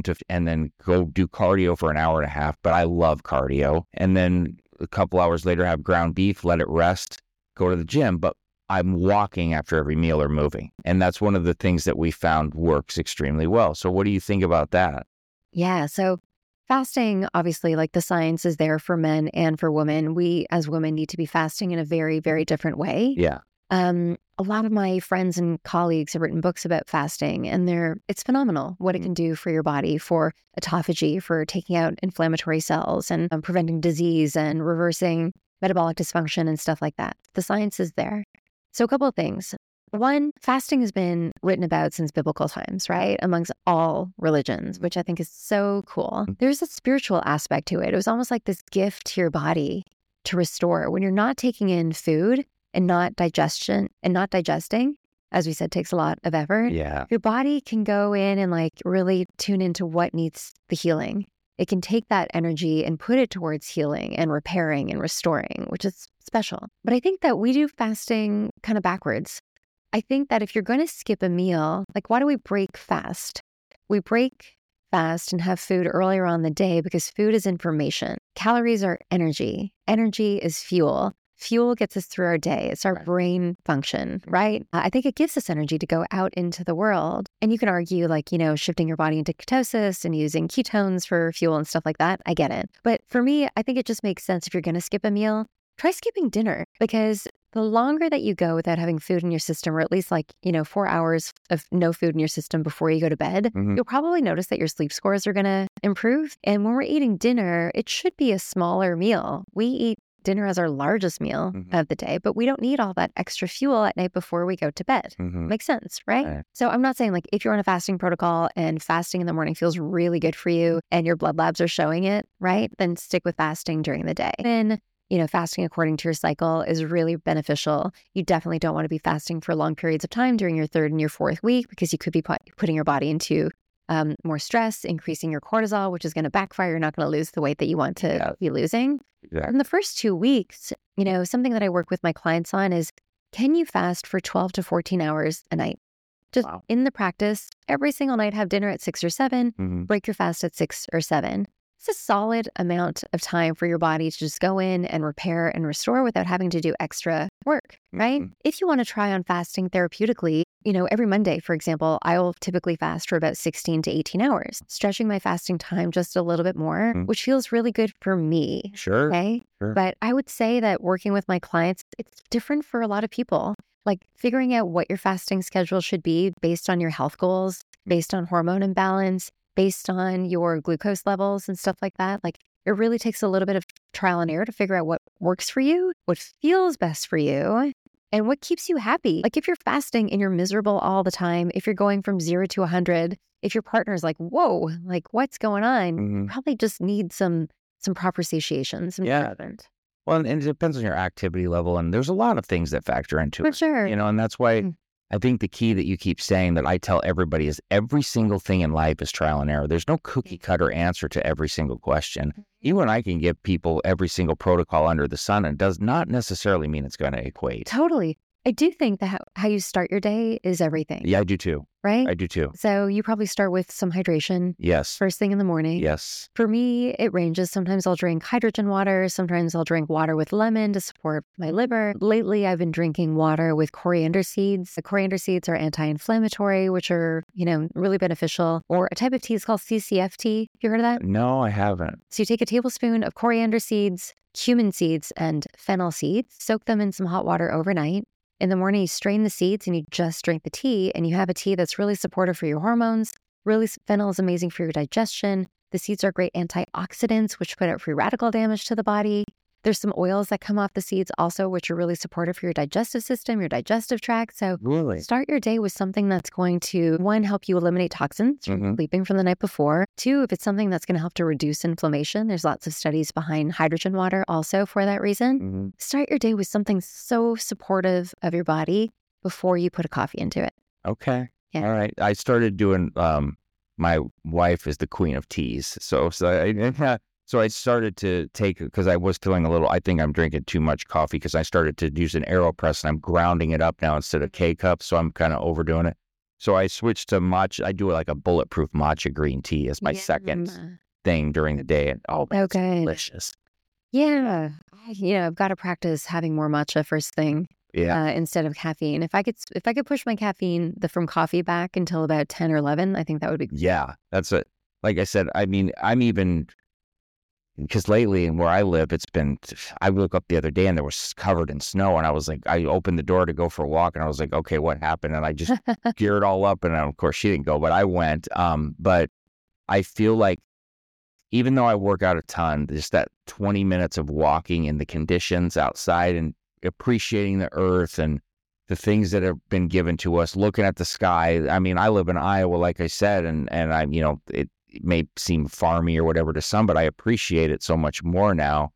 do cardio for an hour and a half. But I love cardio. And then a couple hours later, have ground beef, let it rest, go to the gym. But I'm walking after every meal or moving. And that's one of the things that we found works extremely well. So what do you think about that? Yeah. So fasting, obviously, the science is there for men and for women. We as women need to be fasting in a very, very different way. Yeah. A lot of my friends and colleagues have written books about fasting, and it's phenomenal what it can do for your body, for autophagy, for taking out inflammatory cells and preventing disease and reversing metabolic dysfunction and stuff like that. The science is there. So a couple of things. One, fasting has been written about since biblical times, right? Amongst all religions, which I think is so cool. There's a spiritual aspect to it. It was almost like this gift to your body to restore. When you're not taking in food and not digesting, as we said, takes a lot of effort. Yeah. Your body can go in and really tune into what needs the healing. It can take that energy and put it towards healing and repairing and restoring, which is special. But I think that we do fasting kind of backwards. I think that if you're going to skip a meal, why do we break fast? We break fast and have food earlier on in the day because food is information. Calories are energy. Energy is fuel. Fuel gets us through our day. It's our brain function, right? I think it gives us energy to go out into the world. And you can argue shifting your body into ketosis and using ketones for fuel and stuff like that. I get it. But for me, I think it just makes sense if you're going to skip a meal, try skipping dinner, because the longer that you go without having food in your system, or at least 4 hours of no food in your system before you go to bed, you'll probably notice that your sleep scores are going to improve. And when we're eating dinner, it should be a smaller meal. We eat dinner as our largest meal of the day, but we don't need all that extra fuel at night before we go to bed. Makes sense, right? So I'm not saying if you're on a fasting protocol and fasting in the morning feels really good for you and your blood labs are showing it, right? Then stick with fasting during the day. Then fasting according to your cycle is really beneficial. You definitely don't want to be fasting for long periods of time during your 3rd and your 4th week, because you could be putting your body into more stress, increasing your cortisol, which is going to backfire. You're not going to lose the weight that you want to be losing. Exactly. In the first 2 weeks, something that I work with my clients on is, can you fast for 12 to 14 hours a night? Just in the practice, every single night, have dinner at 6 or 7, break your fast at 6 or 7. It's a solid amount of time for your body to just go in and repair and restore without having to do extra work, right? If you want to try on fasting therapeutically, every Monday, for example, I will typically fast for about 16 to 18 hours, stretching my fasting time just a little bit more, which feels really good for me. Sure. Okay. Sure. But I would say that working with my clients, it's different for a lot of people. Figuring out what your fasting schedule should be based on your health goals, based on hormone imbalance, based on your glucose levels and stuff like that. It really takes a little bit of trial and error to figure out what works for you, what feels best for you, and what keeps you happy. If you're fasting and you're miserable all the time, if you're going from 0 to 100, if your partner's whoa, what's going on? You probably just need some proper satiation, some nourishment. Well, and it depends on your activity level, and there's a lot of things that factor into it. For sure. And that's why I think the key that you keep saying that I tell everybody is every single thing in life is trial and error. There's no cookie cutter answer to every single question. Even I can give people every single protocol under the sun, and it does not necessarily mean it's going to equate. Totally. I do think that how you start your day is everything. Yeah, I do too. Right? I do too. So you probably start with some hydration. Yes. First thing in the morning. Yes. For me, it ranges. Sometimes I'll drink hydrogen water. Sometimes I'll drink water with lemon to support my liver. Lately, I've been drinking water with coriander seeds. The coriander seeds are anti-inflammatory, which are, really beneficial. Or a type of tea is called CCF tea. Have you heard of that? No, I haven't. So you take a tablespoon of coriander seeds, cumin seeds, and fennel seeds, soak them in some hot water overnight. In the morning, you strain the seeds and you just drink the tea, and you have a tea that's really supportive for your hormones. Fennel is amazing for your digestion. The seeds are great antioxidants, which put out free radical damage to the body. There's some oils that come off the seeds also, which are really supportive for your digestive system, your digestive tract. So Really? start your day with something that's going to, one, help you eliminate toxins from sleeping from the night before. Two, if it's something that's going to help to reduce inflammation, there's lots of studies behind hydrogen water also for that reason. Start your day with something so supportive of your body before you put a coffee into it. Okay. Yeah. All right. I started doing, my wife is the queen of teas. So I started to take, because I was feeling I think I'm drinking too much coffee, because I started to use an AeroPress and I'm grounding it up now instead of K-cups. So I'm kind of overdoing it. So I switched to matcha. I do like a bulletproof matcha green tea as my second thing during the day. And it's delicious. Yeah. I've got to practice having more matcha first thing. Yeah. Instead of caffeine. If I could push my caffeine from coffee back until about 10 or 11, I think that would be great. Yeah, that's it. Like I said, I mean, I'm even, because lately and where I live, I woke up the other day and there was covered in snow, and I was like, I opened the door to go for a walk and I was like, okay, what happened? And I just geared all up, and of course she didn't go, but I went. But I feel like even though I work out a ton, just that 20 minutes of walking in the conditions outside and appreciating the earth and the things that have been given to us, looking at the sky. I mean, I live in Iowa, like I said, and I'm, it may seem farmy or whatever to some, but I appreciate it so much more now.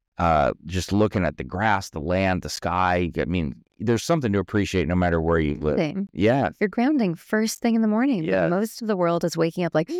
Just looking at the grass, the land, the sky. I mean, there's something to appreciate no matter where you live. Yeah. You're grounding first thing in the morning. Yeah. Most of the world is waking up like,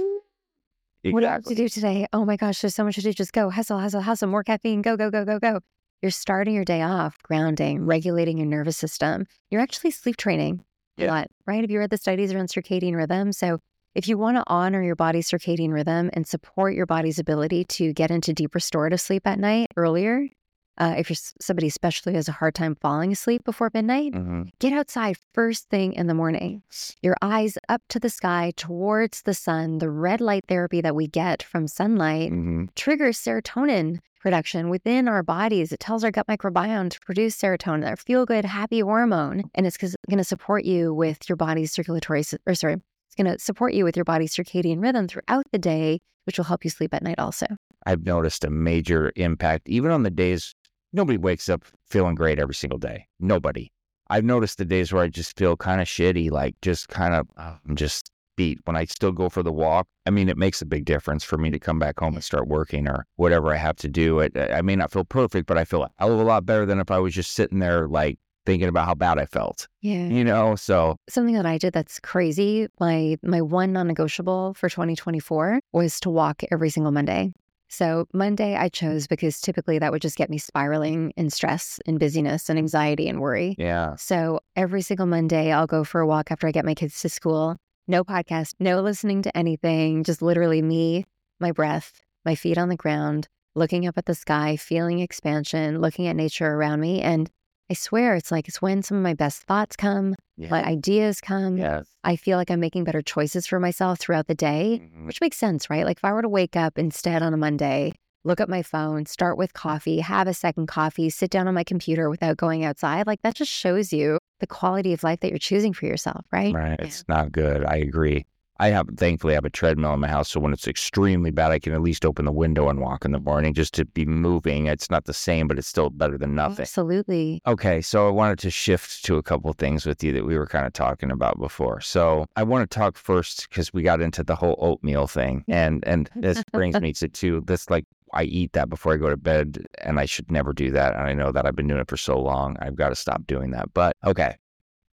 what do I have to do today? Oh my gosh, there's so much to do. Just go, hustle, hustle, hustle, more caffeine, go, go, go, go, go. You're starting your day off grounding, regulating your nervous system. You're actually sleep training a lot, right? Have you read the studies around circadian rhythm? So if you want to honor your body's circadian rhythm and support your body's ability to get into deep restorative sleep at night earlier, if you're somebody especially who has a hard time falling asleep before midnight, get outside first thing in the morning. Your eyes up to the sky towards the sun. The red light therapy that we get from sunlight triggers serotonin production within our bodies. It tells our gut microbiome to produce serotonin, our feel-good, happy hormone. And it's going to support you with your body's it's going to support you with your body's circadian rhythm throughout the day, which will help you sleep at night also. I've noticed a major impact, even on the days nobody wakes up feeling great every single day. Nobody. I've noticed the days where I just feel kind of shitty, like just kind of, I'm just beat. When I still go for the walk, I mean, it makes a big difference for me to come back home and start working or whatever I have to do. I may not feel perfect, but I feel a hell of a lot better than if I was just sitting there like thinking about how bad I felt. Yeah. So something that I did that's crazy, my one non-negotiable for 2024 was to walk every single Monday. So Monday I chose because typically that would just get me spiraling in stress and busyness and anxiety and worry. Yeah. So every single Monday I'll go for a walk after I get my kids to school. No podcast, no listening to anything, just literally me, my breath, my feet on the ground, looking up at the sky, feeling expansion, looking at nature around me. And I swear it's when some of my best thoughts come, my ideas come. Yes. I feel like I'm making better choices for myself throughout the day, which makes sense, right? Like if I were to wake up instead on a Monday, look at my phone, start with coffee, have a second coffee, sit down on my computer without going outside, like that just shows you the quality of life that you're choosing for yourself, right? Right. It's not good. I agree. Thankfully have a treadmill in my house. So when it's extremely bad, I can at least open the window and walk in the morning just to be moving. It's not the same, but it's still better than nothing. Absolutely. Okay. So I wanted to shift to a couple of things with you that we were kind of talking about before. So I want to talk first because we got into the whole oatmeal thing. And this brings me to this, like, I eat that before I go to bed and I should never do that. And I know that I've been doing it for so long. I've got to stop doing that. But okay.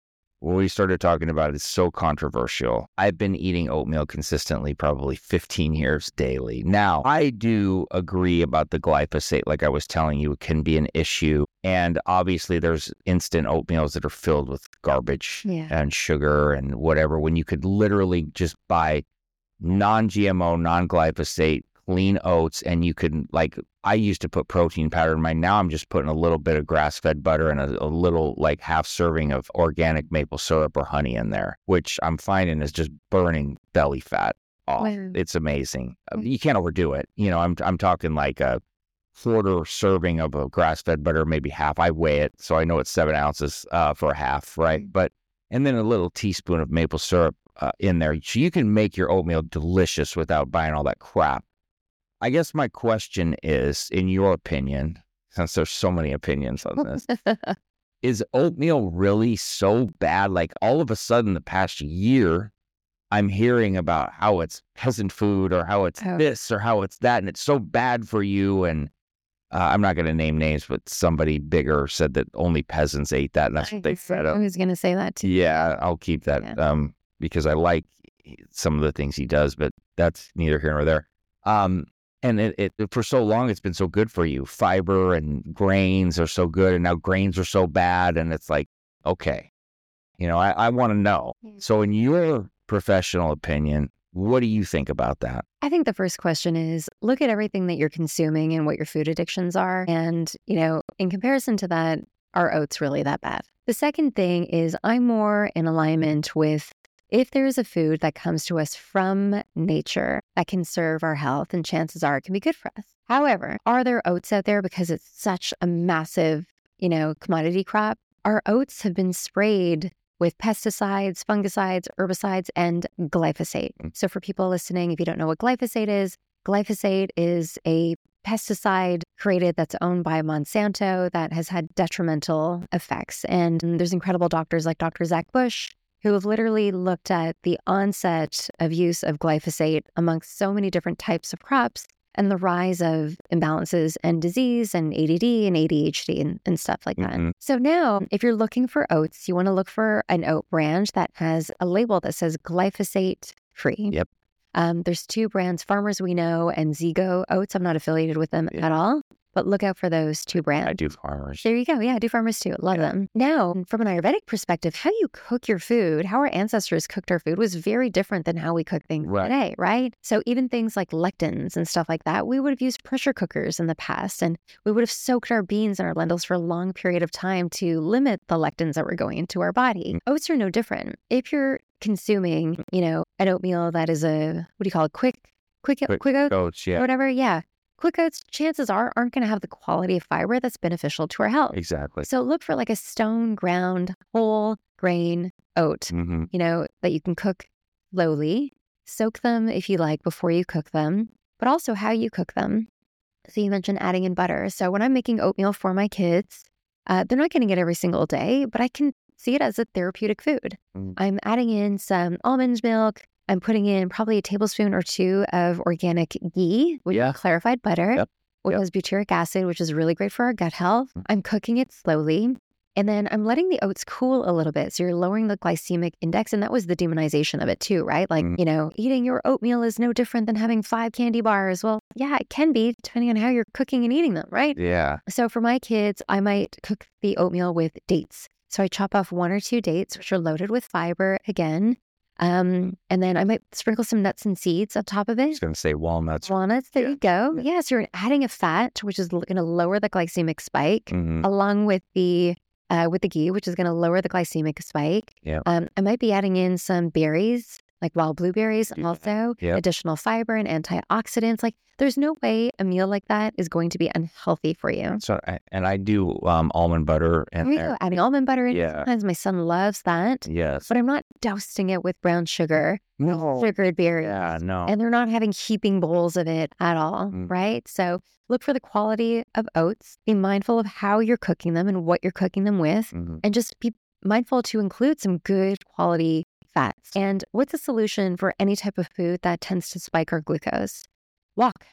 when we started talking about it, it's so controversial. I've been eating oatmeal consistently probably 15 years daily. Now, I do agree about the glyphosate, like I was telling you, it can be an issue. And obviously, there's instant oatmeals that are filled with garbage and sugar and whatever, when you could literally just buy non-GMO, non-glyphosate, clean oats, and you could, like, I used to put protein powder in mine. Now I'm just putting a little bit of grass-fed butter and a little, like, half serving of organic maple syrup or honey in there, which I'm finding is just burning belly fat off. Wow. It's amazing. You can't overdo it. You know, I'm talking like a quarter serving of a grass-fed butter, maybe half. I weigh it, so I know it's 7 ounces for a half, right? But, and then a little teaspoon of maple syrup in there. So you can make your oatmeal delicious without buying all that crap. I guess my question is, in your opinion, since there's so many opinions on this, is oatmeal really so bad? Like, all of a sudden the past year, I'm hearing about how it's peasant food or how it's this or how it's that, and it's so bad for you. And I'm not going to name names, but somebody bigger said that only peasants ate that, and that's what they fed up. I was going to say that too. Yeah, I'll keep that because I like some of the things he does, but that's neither here nor there. And it for so long, it's been so good for you. Fiber and grains are so good, and now grains are so bad. And it's like, okay, you know, I want to know. So in your professional opinion, what do you think about that? I think the first question is, look at everything that you're consuming and what your food addictions are. And, you know, in comparison to that, are oats really that bad? The second thing is, I'm more in alignment with, if there is a food that comes to us from nature that can serve our health, and chances are it can be good for us. However, are there oats out there because it's such a massive, you know, commodity crop? Our oats have been sprayed with pesticides, fungicides, herbicides, and glyphosate. So for people listening, if you don't know what glyphosate is a pesticide created that's owned by Monsanto that has had detrimental effects. And there's incredible doctors like Dr. Zach Bush, who have literally looked at the onset of use of glyphosate amongst so many different types of crops and the rise of imbalances and disease and ADD and ADHD and stuff like that. So now, if you're looking for oats, you want to look for an oat brand that has a label that says glyphosate free. Yep. There's 2 brands, Farmers We Know and Zigo Oats. I'm not affiliated with them at all. But look out for those 2 brands. I do Farmers. There you go. Yeah, I do Farmers too. Love them. Now, from an Ayurvedic perspective, how you cook your food, how our ancestors cooked our food was very different than how we cook things today, right? So even things like lectins and stuff like that, we would have used pressure cookers in the past, and we would have soaked our beans and our lentils for a long period of time to limit the lectins that were going into our body. Oats are no different. If you're consuming, you know, an oatmeal that is a, what do you call it? Quick oats, or whatever. Yeah. Quick oats, chances are, aren't going to have the quality of fiber that's beneficial to our health. Exactly. So look for like a stone ground whole grain oat, you know, that you can cook slowly. Soak them if you like before you cook them, but also how you cook them. So you mentioned adding in butter. So when I'm making oatmeal for my kids, they're not getting it every single day, but I can see it as a therapeutic food. I'm adding in some almond milk. I'm putting in probably a tablespoon or 2 of organic ghee, which is clarified butter, which has butyric acid, which is really great for our gut health. I'm cooking it slowly. And then I'm letting the oats cool a little bit. So you're lowering the glycemic index. And that was the demonization of it too, right? Like, you know, eating your oatmeal is no different than having 5 candy bars. Well, yeah, it can be depending on how you're cooking and eating them, right? Yeah. So for my kids, I might cook the oatmeal with dates. So I chop off 1 or 2 dates, which are loaded with fiber again. And then I might sprinkle some nuts and seeds on top of it. I was going to say walnuts. There you go. Yeah, so you're adding a fat, which is going to lower the glycemic spike, along with the ghee, which is going to lower the glycemic spike. I might be adding in some berries, like wild blueberries, also additional fiber and antioxidants. Like, there's no way a meal like that is going to be unhealthy for you. So, I do almond butter. And there you go. Adding almond butter in. Sometimes my son loves that. Yes. But I'm not dousing it with brown sugar. No. Sugared berries. Yeah, no. And they're not having heaping bowls of it at all, right? So look for the quality of oats. Be mindful of how you're cooking them and what you're cooking them with. And just be mindful to include some good quality fats. And what's a solution for any type of food that tends to spike our glucose? Walk.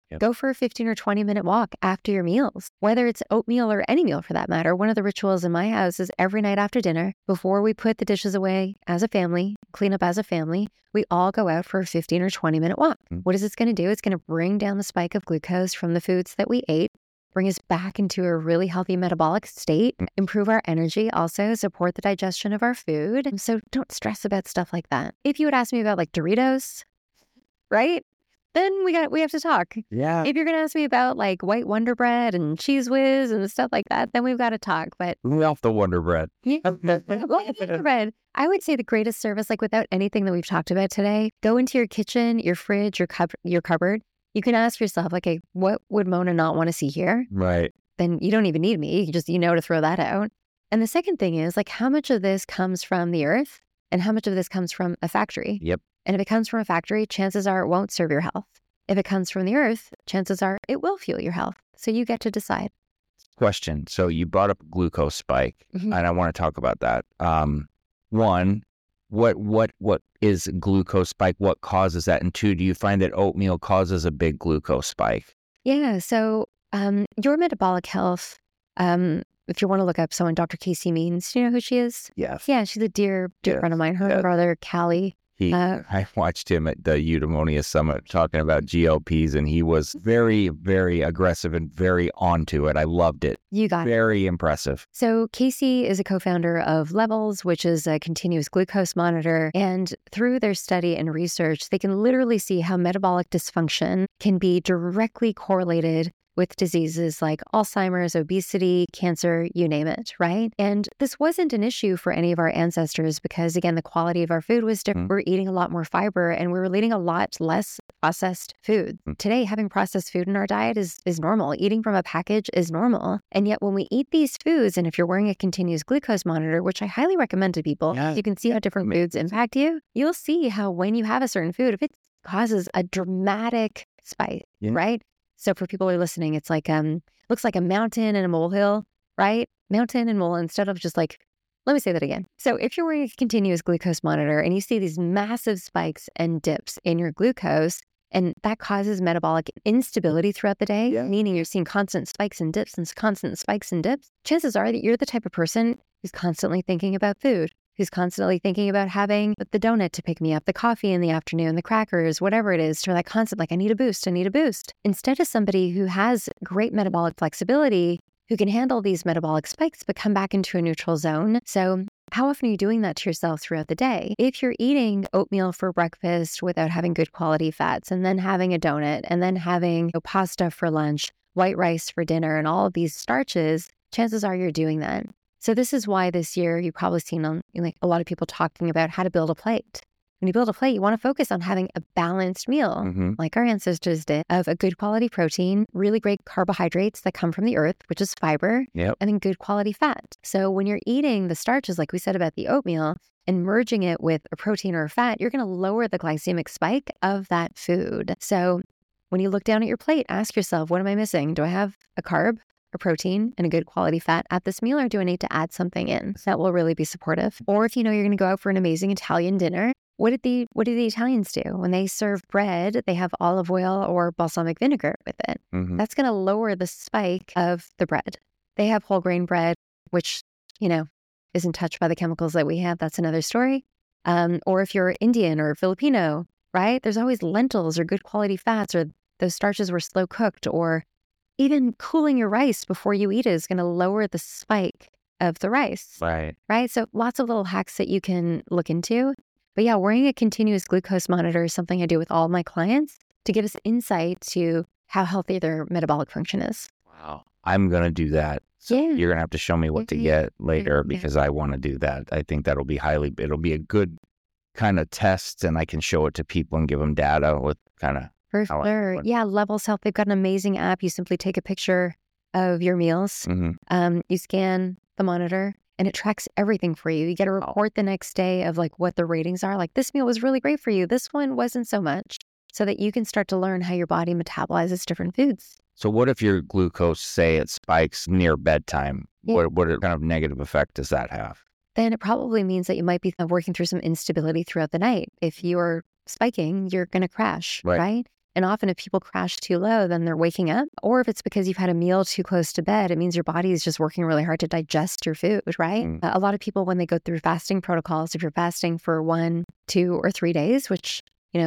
Yep. Go for a 15 or 20-minute walk after your meals, whether it's oatmeal or any meal for that matter. One of the rituals in my house is every night after dinner, before we put the dishes away as a family, clean up as a family, we all go out for a 15 or 20-minute walk. What is this going to do? It's going to bring down the spike of glucose from the foods that we ate, bring us back into a really healthy metabolic state, improve our energy, also support the digestion of our food. So don't stress about stuff like that. If you would ask me about like Doritos, right? Then we have to talk. Yeah. If you're going to ask me about like white Wonder Bread and Cheese Whiz and stuff like that, then we've got to talk. But We off the Wonder Bread. yeah, Wonder Bread. I would say the greatest service, like without anything that we've talked about today, go into your kitchen, your fridge, your cupboard. You can ask yourself, okay, what would Mona not want to see here? Right. Then you don't even need me. You just, to throw that out. And the second thing is like how much of this comes from the earth and how much of this comes from a factory? Yep. And if it comes from a factory, chances are it won't serve your health. If it comes from the earth, chances are it will fuel your health. So you get to decide. Question. So you brought up glucose spike, Mhm. and I want to talk about that. One, what is glucose spike? What causes that? And two, do you find that oatmeal causes a big glucose spike? Yeah. So your metabolic health, if you want to look up someone, Dr. Casey Means, do you know who she is? Yes. Yeah, she's a dear Yes. friend of mine. Her Yes. brother, Callie. I watched him at the Eudaimonia Summit talking about GLPs, and he was very, very aggressive and very onto it. I loved it. You got it. Very impressive. So Casey is a co-founder of Levels, which is a continuous glucose monitor. And through their study and research, they can literally see how metabolic dysfunction can be directly correlated with diseases like Alzheimer's, obesity, cancer, you name it, right? And this wasn't an issue for any of our ancestors because, again, the quality of our food was different. We're eating a lot more fiber and we were eating a lot less processed food. Today, having processed food in our diet is normal. Eating from a package is normal. And yet when we eat these foods, and if you're wearing a continuous glucose monitor, which I highly recommend to people, Yeah. you can see how different foods impact you. You'll see how when you have a certain food, if it causes a dramatic spike, Yeah. right? So for people who are listening, it's like, looks like a mountain and a molehill, right? Mountain and mole, instead of just like, let me say that again. So if you're wearing a continuous glucose monitor and you see these massive spikes and dips in your glucose, and that causes metabolic instability throughout the day, Yeah. meaning you're seeing constant spikes and dips and constant spikes and dips, chances are that you're the type of person who's constantly thinking about food, who's constantly thinking about having the donut to pick me up, the coffee in the afternoon, the crackers, whatever it is, to that constant, like, I need a boost. Instead of somebody who has great metabolic flexibility, who can handle these metabolic spikes, but come back into a neutral zone. So how often are you doing that to yourself throughout the day? If you're eating oatmeal for breakfast without having good quality fats, and then having a donut, and then having pasta for lunch, white rice for dinner, and all of these starches, chances are you're doing that. So this is why this year you've probably seen a lot of people talking about how to build a plate. When you build a plate, you want to focus on having a balanced meal, like our ancestors did, of a good quality protein, really great carbohydrates that come from the earth, which is fiber, Yep. and then good quality fat. So when you're eating the starches, like we said about the oatmeal, and merging it with a protein or a fat, you're going to lower the glycemic spike of that food. So when you look down at your plate, ask yourself, what am I missing? Do I have a carb, a protein, and a good quality fat at this meal, or do I need to add something in? That will really be supportive. Or if you know you're going to go out for an amazing Italian dinner, what do the Italians do? When they serve bread, they have olive oil or balsamic vinegar with it. That's going to lower the spike of the bread. They have whole grain bread, which, isn't touched by the chemicals that we have. That's another story. Or if you're Indian or Filipino, right? There's always lentils or good quality fats, or those starches were slow cooked, or even cooling your rice before you eat it is going to lower the spike of the rice, Right. right? So lots of little hacks that you can look into. But yeah, wearing a continuous glucose monitor is something I do with all my clients to give us insight to how healthy their metabolic function is. Wow. I'm going to do that. So Yeah. you're going to have to show me what to get later Yeah. because I want to do that. I think it'll be a good kind of test, and I can show it to people and give them data with kind of. For How I sure. would. Yeah, Levels Health, they've got an amazing app. You simply take a picture of your meals, you scan the monitor, and it tracks everything for you. You get a report the next day of like what the ratings are. Like, this meal was really great for you. This one wasn't so much, so that you can start to learn how your body metabolizes different foods. So what if your glucose, say it spikes near bedtime? Yeah. What kind of negative effect does that have? Then it probably means that you might be working through some instability throughout the night. If you're spiking, you're going to crash, Right. right? And often if people crash too low, then they're waking up. Or if it's because you've had a meal too close to bed, it means your body is just working really hard to digest your food, right? A lot of people, when they go through fasting protocols, if you're fasting for 1, 2, or 3 days, which,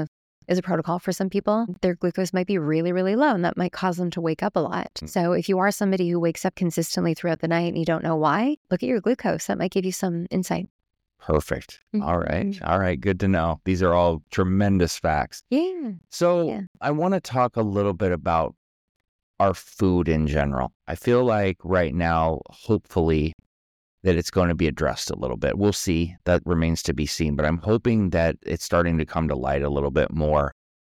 is a protocol for some people, their glucose might be really, really low, and that might cause them to wake up a lot. So if you are somebody who wakes up consistently throughout the night and you don't know why, look at your glucose. That might give you some insight. Perfect. All right. Good to know. These are all tremendous facts. Yeah. So I want to talk a little bit about our food in general. I feel like right now, hopefully, that it's going to be addressed a little bit. We'll see. That remains to be seen. But I'm hoping that it's starting to come to light a little bit more.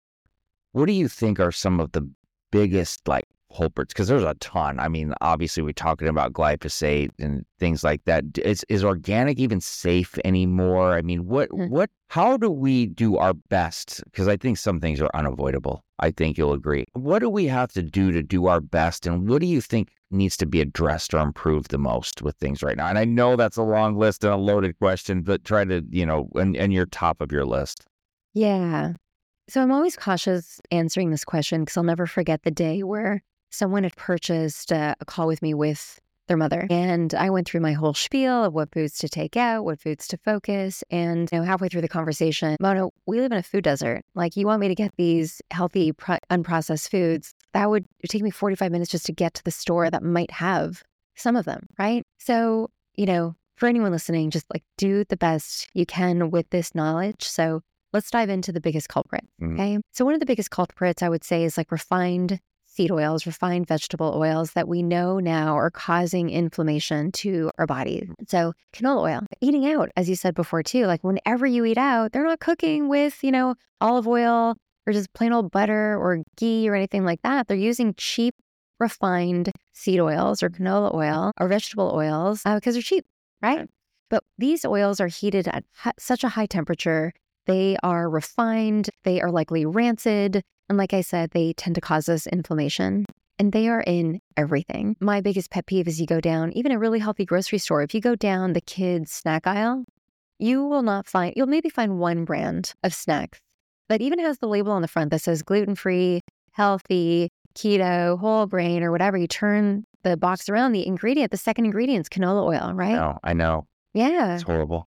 What do you think are some of the biggest culprits? Because there's a ton. I mean, obviously, we're talking about glyphosate and things like that. Is organic even safe anymore? I mean, how do we do our best? Because I think some things are unavoidable. I think you'll agree. What do we have to do our best? And what do you think needs to be addressed or improved the most with things right now? And I know that's a long list and a loaded question, but try to, and you're top of your list. Yeah. So I'm always cautious answering this question because I'll never forget the day where someone had purchased a call with me with their mother. And I went through my whole spiel of what foods to take out, what foods to focus. And halfway through the conversation, Mona, we live in a food desert. You want me to get these healthy, unprocessed foods? That would take me 45 minutes just to get to the store that might have some of them, right? So, for anyone listening, just do the best you can with this knowledge. So let's dive into the biggest culprit, okay? So one of the biggest culprits I would say is refined seed oils, refined vegetable oils that we know now are causing inflammation to our body. So canola oil, eating out, as you said before too, whenever you eat out, they're not cooking with, olive oil or just plain old butter or ghee or anything like that. They're using cheap, refined seed oils or canola oil or vegetable oils because they're cheap, right? But these oils are heated at such a high temperature. They are refined. They are likely rancid. And like I said, they tend to cause us inflammation. And they are in everything. My biggest pet peeve is you go down, even a really healthy grocery store, if you go down the kids' snack aisle, you'll maybe find one brand of snacks that even has the label on the front that says gluten-free, healthy, keto, whole grain, or whatever. You turn the box around, the second ingredient is canola oil, right? No, I know. Yeah. It's horrible.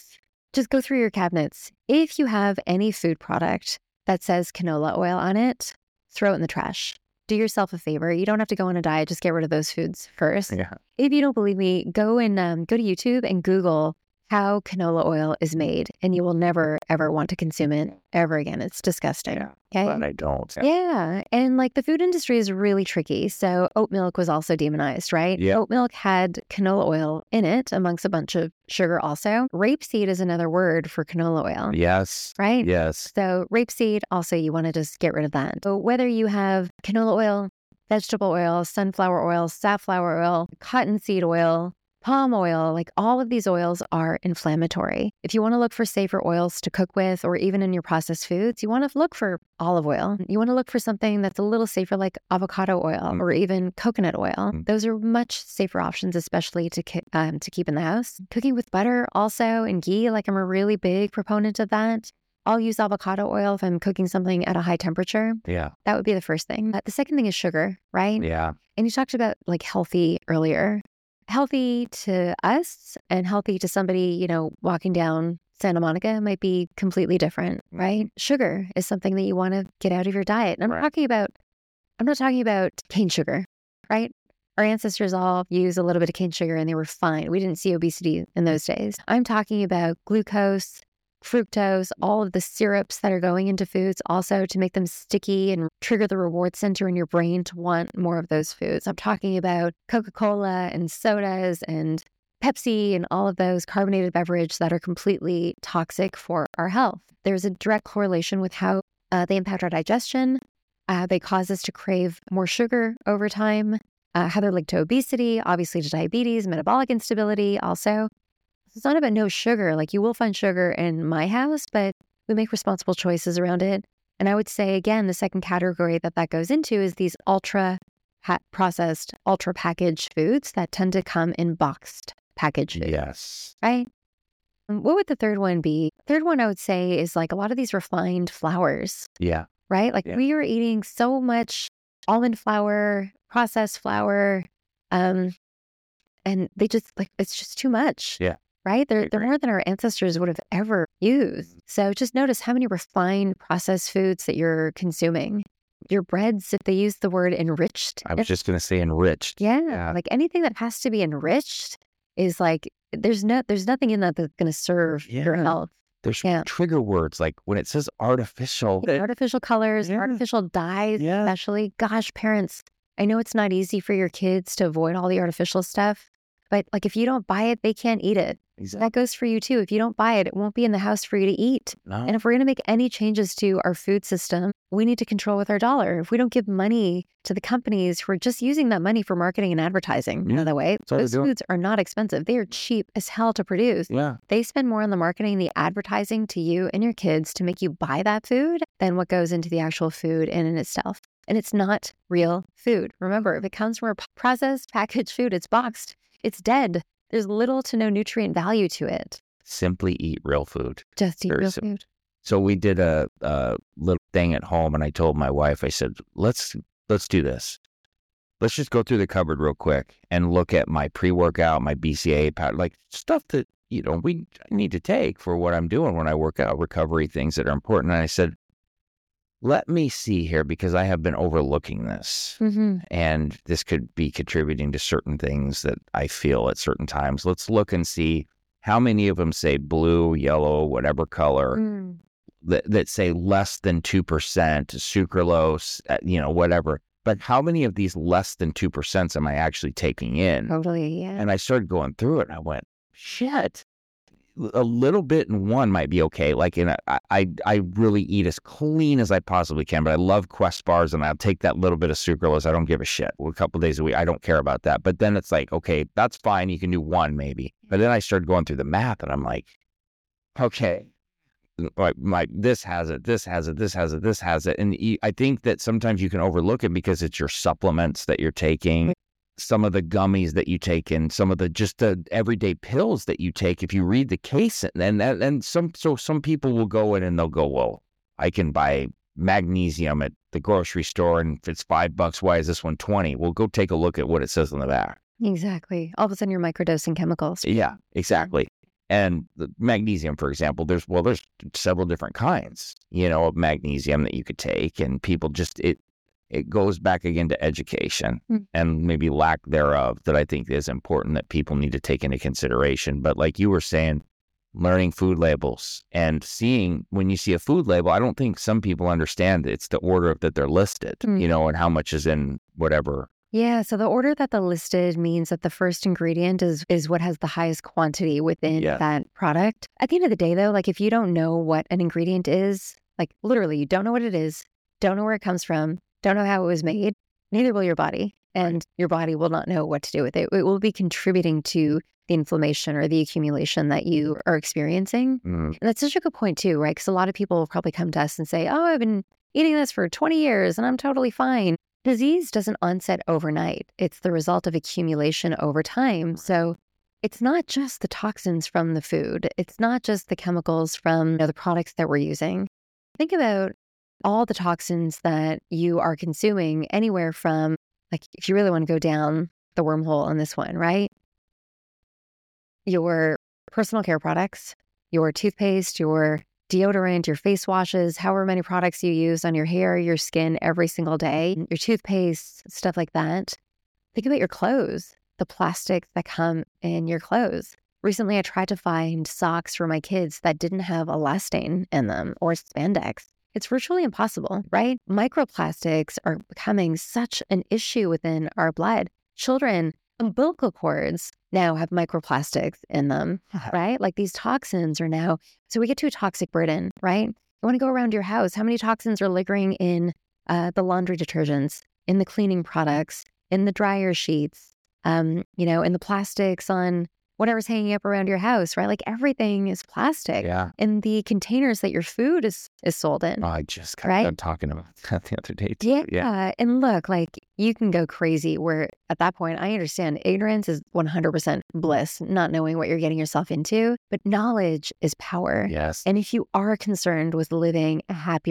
Just go through your cabinets. If you have any food product that says canola oil on it, throw it in the trash. Do yourself a favor. You don't have to go on a diet. Just get rid of those foods first. Yeah. If you don't believe me, go to YouTube and Google how canola oil is made, and you will never, ever want to consume it ever again. It's disgusting. Yeah, okay? but I don't. Yeah. And the food industry is really tricky. So oat milk was also demonized, right? Yeah. Oat milk had canola oil in it amongst a bunch of sugar also. Rapeseed is another word for canola oil. Yes. Right? Yes. So rapeseed, also you want to just get rid of that. So whether you have canola oil, vegetable oil, sunflower oil, safflower oil, cottonseed oil, palm oil, all of these oils are inflammatory. If you want to look for safer oils to cook with, or even in your processed foods, you want to look for olive oil. You want to look for something that's a little safer, like avocado oil or even coconut oil. Those are much safer options, especially to keep in the house. Cooking with butter also, and ghee, I'm a really big proponent of that. I'll use avocado oil if I'm cooking something at a high temperature. Yeah. That would be the first thing. The second thing is sugar, right? Yeah. And you talked about healthy earlier. Healthy to us and healthy to somebody, walking down Santa Monica might be completely different, right? Sugar is something that you want to get out of your diet. And I'm not talking about cane sugar, right? Our ancestors all used a little bit of cane sugar and they were fine. We didn't see obesity in those days. I'm talking about glucose, fructose, all of the syrups that are going into foods also to make them sticky and trigger the reward center in your brain to want more of those foods. I'm talking about Coca-Cola and sodas and Pepsi and all of those carbonated beverages that are completely toxic for our health. There's a direct correlation with how they impact our digestion. They cause us to crave more sugar over time, how they're linked to obesity, obviously to diabetes, metabolic instability also. It's not about no sugar. You will find sugar in my house, but we make responsible choices around it. And I would say, again, the second category that goes into is these ultra-processed, ultra-packaged foods that tend to come in boxed packaged food. Yes. Right? What would the third one be? Third one I would say is a lot of these refined flours. Yeah. right? Like Yeah. we are eating so much almond flour, processed flour, and they just like it's just too much. Yeah. Right? They're agree. more than our ancestors would have ever used. So just notice how many refined processed foods that you're consuming. Your breads, if they use the word enriched. I was just going to say enriched. Yeah. Like anything that has to be enriched is like there's nothing in that that's going to serve your Yeah. health. There's Yeah. trigger words like when it says artificial. Artificial colors, Yeah. artificial dyes, Yeah. especially. Gosh, parents, I know it's not easy for your kids to avoid all the artificial stuff, but like if you don't buy it, they can't eat it. Exactly. That goes for you too. If you don't buy it, it won't be in the house for you to eat. No. And if we're going to make any changes to our food system, we need to control with our dollar. If we don't give money to the companies who are just using that money for marketing and advertising, by the way, all they're those doing. foods are not expensive. They are cheap as hell to produce. Yeah. They spend more on the marketing, the advertising to you and your kids to make you buy that food than what goes into the actual food in and itself. And it's not real food. Remember, if it comes from a processed packaged food, it's boxed, it's dead. There's little to no nutrient value to it. Simply eat real food. Just eat Very real simple. food. So we did a little thing at home, and I told my wife, I said, let's do this. Let's just go through the cupboard real quick and look at my pre-workout, my BCA powder, like stuff that, I need to take for what I'm doing when I work out, recovery things that are important. And I said, let me see here, because I have been overlooking this. Mm-hmm. And this could be contributing to certain things that I feel at certain times. Let's look and see how many of them say blue, yellow, whatever color, that say less than 2% sucralose, whatever. But how many of these less than 2% am I actually taking in? Totally, yeah. And I started going through it, and I went, shit. A little bit in one might be okay. Like I really eat as clean as I possibly can, but I love Quest bars, and I'll take that little bit of sucralose. I don't give a shit. A couple of days a week, I don't care about that. But then it's like, okay, that's fine. You can do one maybe. But then I started going through the math, and I'm like, okay, like this has it, this has it, this has it, this has it. And I think that sometimes you can overlook it because it's your supplements that you're taking, some of the gummies that you take, and some of the everyday pills that you take. If you read the case, and some people will go in and they'll go, well, I can buy magnesium at the grocery store, and if it's $5, why is this one 20? Well, go take a look at what it says on the back. Exactly. All of a sudden you're microdosing chemicals. Yeah, exactly. And the magnesium, for example, there's several different kinds, of magnesium that you could take, and people just, it goes back again to education and maybe lack thereof that I think is important that people need to take into consideration. But like you were saying, learning food labels and seeing, when you see a food label, I don't think some people understand it's the order that they're listed, and how much is in whatever. Yeah. So the order that they're listed means that the first ingredient is what has the highest quantity within that product. At the end of the day, though, like if you don't know what an ingredient is, like literally you don't know what it is, don't know where it comes from, don't know how it was made, neither will your body. And your body will not know what to do with it. It will be contributing to the inflammation or the accumulation that you are experiencing. And that's such a good point too, right? Because a lot of people will probably come to us and say, oh, I've been eating this for 20 years and I'm totally fine. Disease doesn't onset overnight. It's the result of accumulation over time. So it's not just the toxins from the food. It's not just the chemicals from the products that we're using. Think about all the toxins that you are consuming, anywhere from, like, if you really want to go down the wormhole on this one, right? Your personal care products, your toothpaste, your deodorant, your face washes, however many products you use on your hair, your skin every single day, your toothpaste, stuff like that. Think about your clothes, the plastics that come in your clothes. Recently, I tried to find socks for my kids that didn't have elastane in them or spandex. It's virtually impossible, right? Microplastics are becoming such an issue within our blood. Children, umbilical cords now have microplastics in them, right? Like these toxins are now, so we get to a toxic burden, right? You want to go around your house. How many toxins are lingering in the laundry detergents, in the cleaning products, in the dryer sheets, in the plastics on whatever's hanging up around your house, right? Like everything is plastic. Yeah. In the containers that your food is sold in. Oh, I just got done talking about that the other day too. Yeah. And look, like you can go crazy where at that point, I understand ignorance is 100% bliss, not knowing what you're getting yourself into, but knowledge is power. Yes. And if you are concerned with living a happier,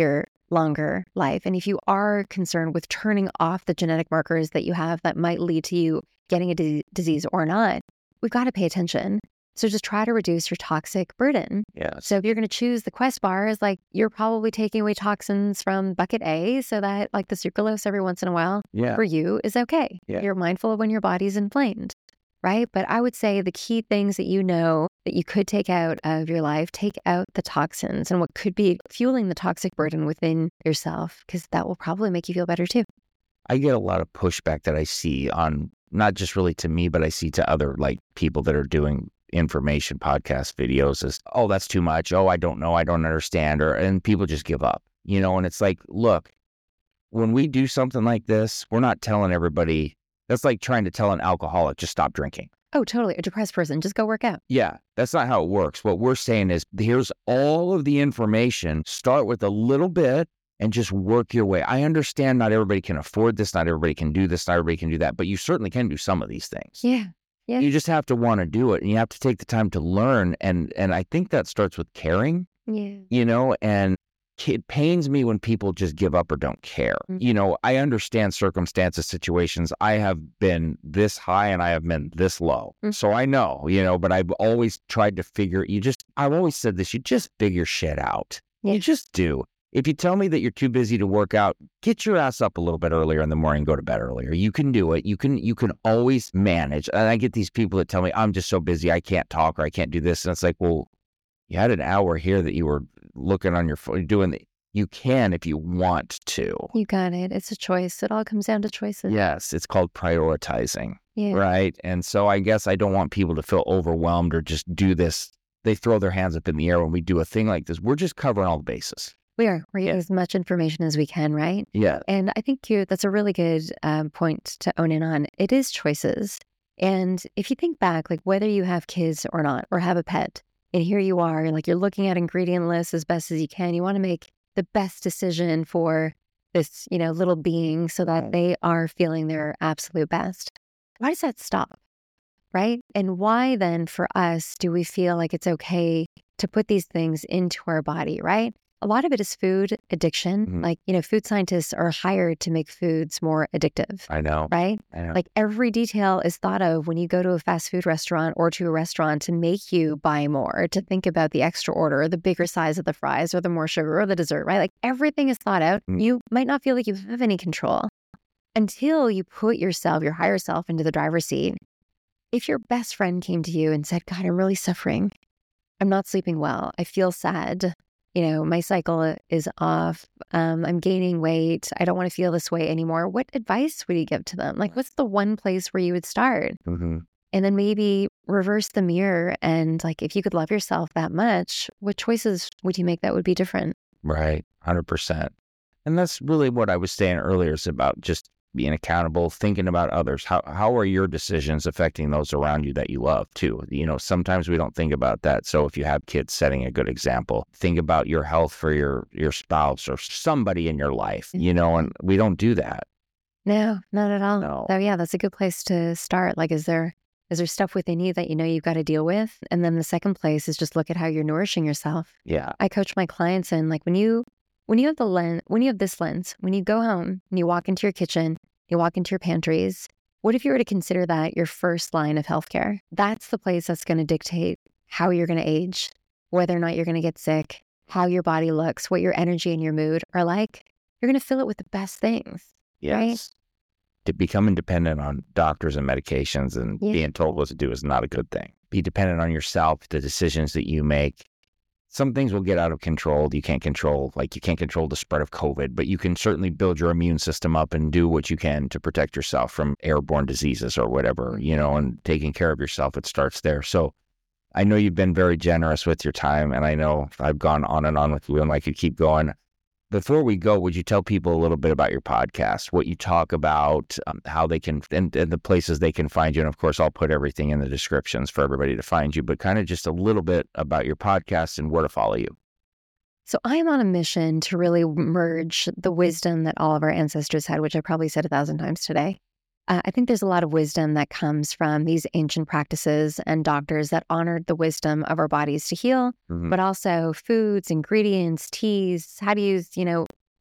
longer life. And if you are concerned with turning off the genetic markers that you have that might lead to you getting a disease or not, we've got to pay attention. So just try to reduce your toxic burden. Yes. So if you're going to choose the Quest bars, like you're probably taking away toxins from bucket A so that like the sucralose every once in a while for you is okay. Yeah. You're mindful of when your body's inflamed, right? But I would say the key things that you know that you could take out of your life, take out the toxins and what could be fueling the toxic burden within yourself, because that will probably make you feel better too. I get a lot of pushback that I see on, not just really to me, but I see to other like people that are doing information podcast videos as, oh, that's too much. Oh, I don't know. I don't understand. And people just give up, and it's like, look, when we do something like this, we're not telling everybody. That's like trying to tell an alcoholic, just stop drinking. Oh, totally. A depressed person, just go work out. Yeah, that's not how it works. What we're saying is, here's all of the information. Start with a little bit and just work your way. I understand not everybody can afford this. Not everybody can do this. Not everybody can do that. But you certainly can do some of these things. Yeah. Yeah. You just have to want to do it, and you have to take the time to learn. And I think that starts with caring, and it pains me when people just give up or don't care. Mm-hmm. I understand circumstances, situations. I have been this high and I have been this low. Mm-hmm. So I know, but I've always tried to I've always said this, you just figure shit out. Yeah. You just do. If you tell me that you're too busy to work out, get your ass up a little bit earlier in the morning, go to bed earlier. You can do it. You can always manage. And I get these people that tell me, I'm just so busy, I can't talk or I can't do this. And it's like, well, you had an hour here that you were looking on your phone, you can if you want to. You got it. It's a choice. It all comes down to choices. Yes, it's called prioritizing, yeah. Right? And so I guess I don't want people to feel overwhelmed or just do this. They throw their hands up in the air when we do a thing like this. We're just covering all the bases. We are. We're getting as much information as we can, right? Yeah. And I think that's a really good point to own in on. It is choices. And if you think back, like whether you have kids or not, or have a pet, and here you are, like you're looking at ingredient lists as best as you can. You want to make the best decision for this, little being so that they are feeling their absolute best. Why does that stop? Right? And why then for us do we feel like it's okay to put these things into our body, right? A lot of it is food addiction. Mm-hmm. Like, food scientists are hired to make foods more addictive. I know. Right? I know. Like every detail is thought of when you go to a fast food restaurant or to a restaurant to make you buy more, to think about the extra order, or the bigger size of the fries or the more sugar or the dessert, right? Like everything is thought out. Mm-hmm. You might not feel like you have any control until you put yourself, your higher self, into the driver's seat. If your best friend came to you and said, God, I'm really suffering. I'm not sleeping well. I feel sad. My cycle is off. I'm gaining weight. I don't want to feel this way anymore. What advice would you give to them? Like, what's the one place where you would start? Mm-hmm. And then maybe reverse the mirror. And like, if you could love yourself that much, what choices would you make that would be different? Right. 100%. And that's really what I was saying earlier, is about just being accountable, thinking about others. How are your decisions affecting those around you that you love too? Sometimes we don't think about that. So if you have kids, setting a good example, think about your health for your spouse or somebody in your life, and we don't do that. No, not at all. No. So yeah, that's a good place to start. Like, is there stuff within you that you've got to deal with? And then the second place is just look at how you're nourishing yourself. Yeah. I coach my clients in like when you have this lens, when you go home and you walk into your kitchen, you walk into your pantries, what if you were to consider that your first line of healthcare? That's the place that's going to dictate how you're going to age, whether or not you're going to get sick, how your body looks, what your energy and your mood are like. You're going to fill it with the best things. Yes. Right? To become dependent on doctors and medications and being told what to do is not a good thing. Be dependent on yourself, the decisions that you make. Some things will get out of control. You can't control the spread of COVID, but you can certainly build your immune system up and do what you can to protect yourself from airborne diseases or whatever, and taking care of yourself, it starts there. So I know you've been very generous with your time, and I know I've gone on and on with you, and I could keep going. Before we go, would you tell people a little bit about your podcast, what you talk about, how they can, and the places they can find you? And of course, I'll put everything in the descriptions for everybody to find you, but kind of just a little bit about your podcast and where to follow you. So I am on a mission to really merge the wisdom that all of our ancestors had, which I probably said 1,000 times today. I think there's a lot of wisdom that comes from these ancient practices and doctors that honored the wisdom of our bodies to heal, but also foods, ingredients, teas, how to use, things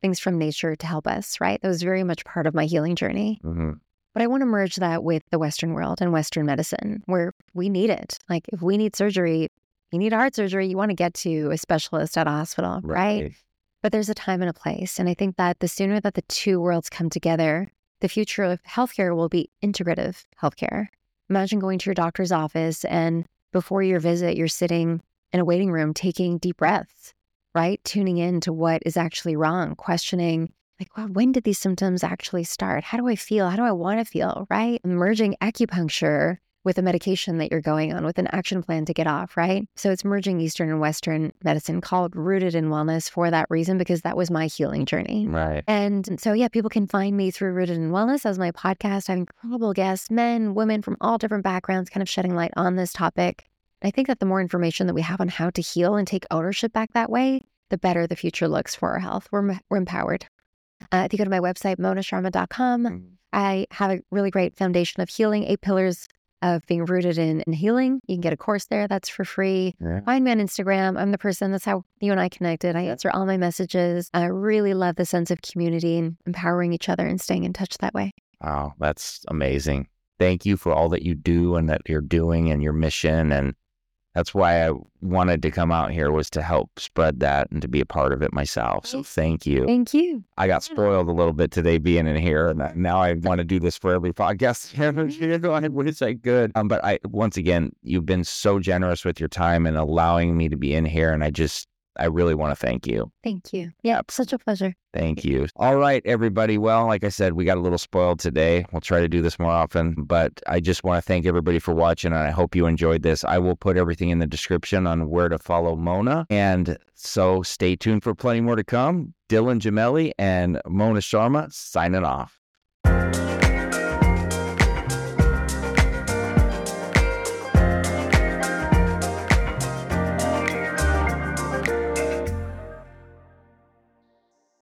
things from nature to help us, right? That was very much part of my healing journey. Mm-hmm. But I want to merge that with the Western world and Western medicine, where we need it. Like if we need surgery, you need heart surgery, you want to get to a specialist at a hospital, right? But there's a time and a place. And I think that the sooner that the two worlds come together, the future of healthcare will be integrative healthcare. Imagine going to your doctor's office and before your visit, you're sitting in a waiting room taking deep breaths, right? Tuning in to what is actually wrong, questioning, like, wow, when did these symptoms actually start? How do I feel? How do I want to feel, right? Merging acupuncture with a medication that you're going on, with an action plan to get off, right? So it's merging Eastern and Western medicine, called Rooted in Wellness for that reason, because that was my healing journey. Right. And so, yeah, people can find me through Rooted in Wellness as my podcast. I have incredible guests, men, women from all different backgrounds, kind of shedding light on this topic. I think that the more information that we have on how to heal and take ownership back that way, the better the future looks for our health. We're empowered. If you go to my website, monasharma.com, I have a really great foundation of healing, 8 pillars of being rooted in healing. You can get a course there that's for free. Yeah. Find me on Instagram. I'm the person, that's how you and I connected. I answer all my messages. I really love the sense of community and empowering each other and staying in touch that way. Wow, that's amazing. Thank you for all that you do and that you're doing and your mission. And that's why I wanted to come out here, was to help spread that and to be a part of it myself. So thank you. Thank you. I got spoiled a little bit today being in here, and now I want to do this for every podcast. I wish I could. But once again, you've been so generous with your time and allowing me to be in here, and I really want to thank you. Thank you. Yeah, such a pleasure. Thank you. All right, everybody. Well, like I said, we got a little spoiled today. We'll try to do this more often, but I just want to thank everybody for watching, and I hope you enjoyed this. I will put everything in the description on where to follow Mona, and so stay tuned for plenty more to come. Dylan Gemelli and Mona Sharma signing off.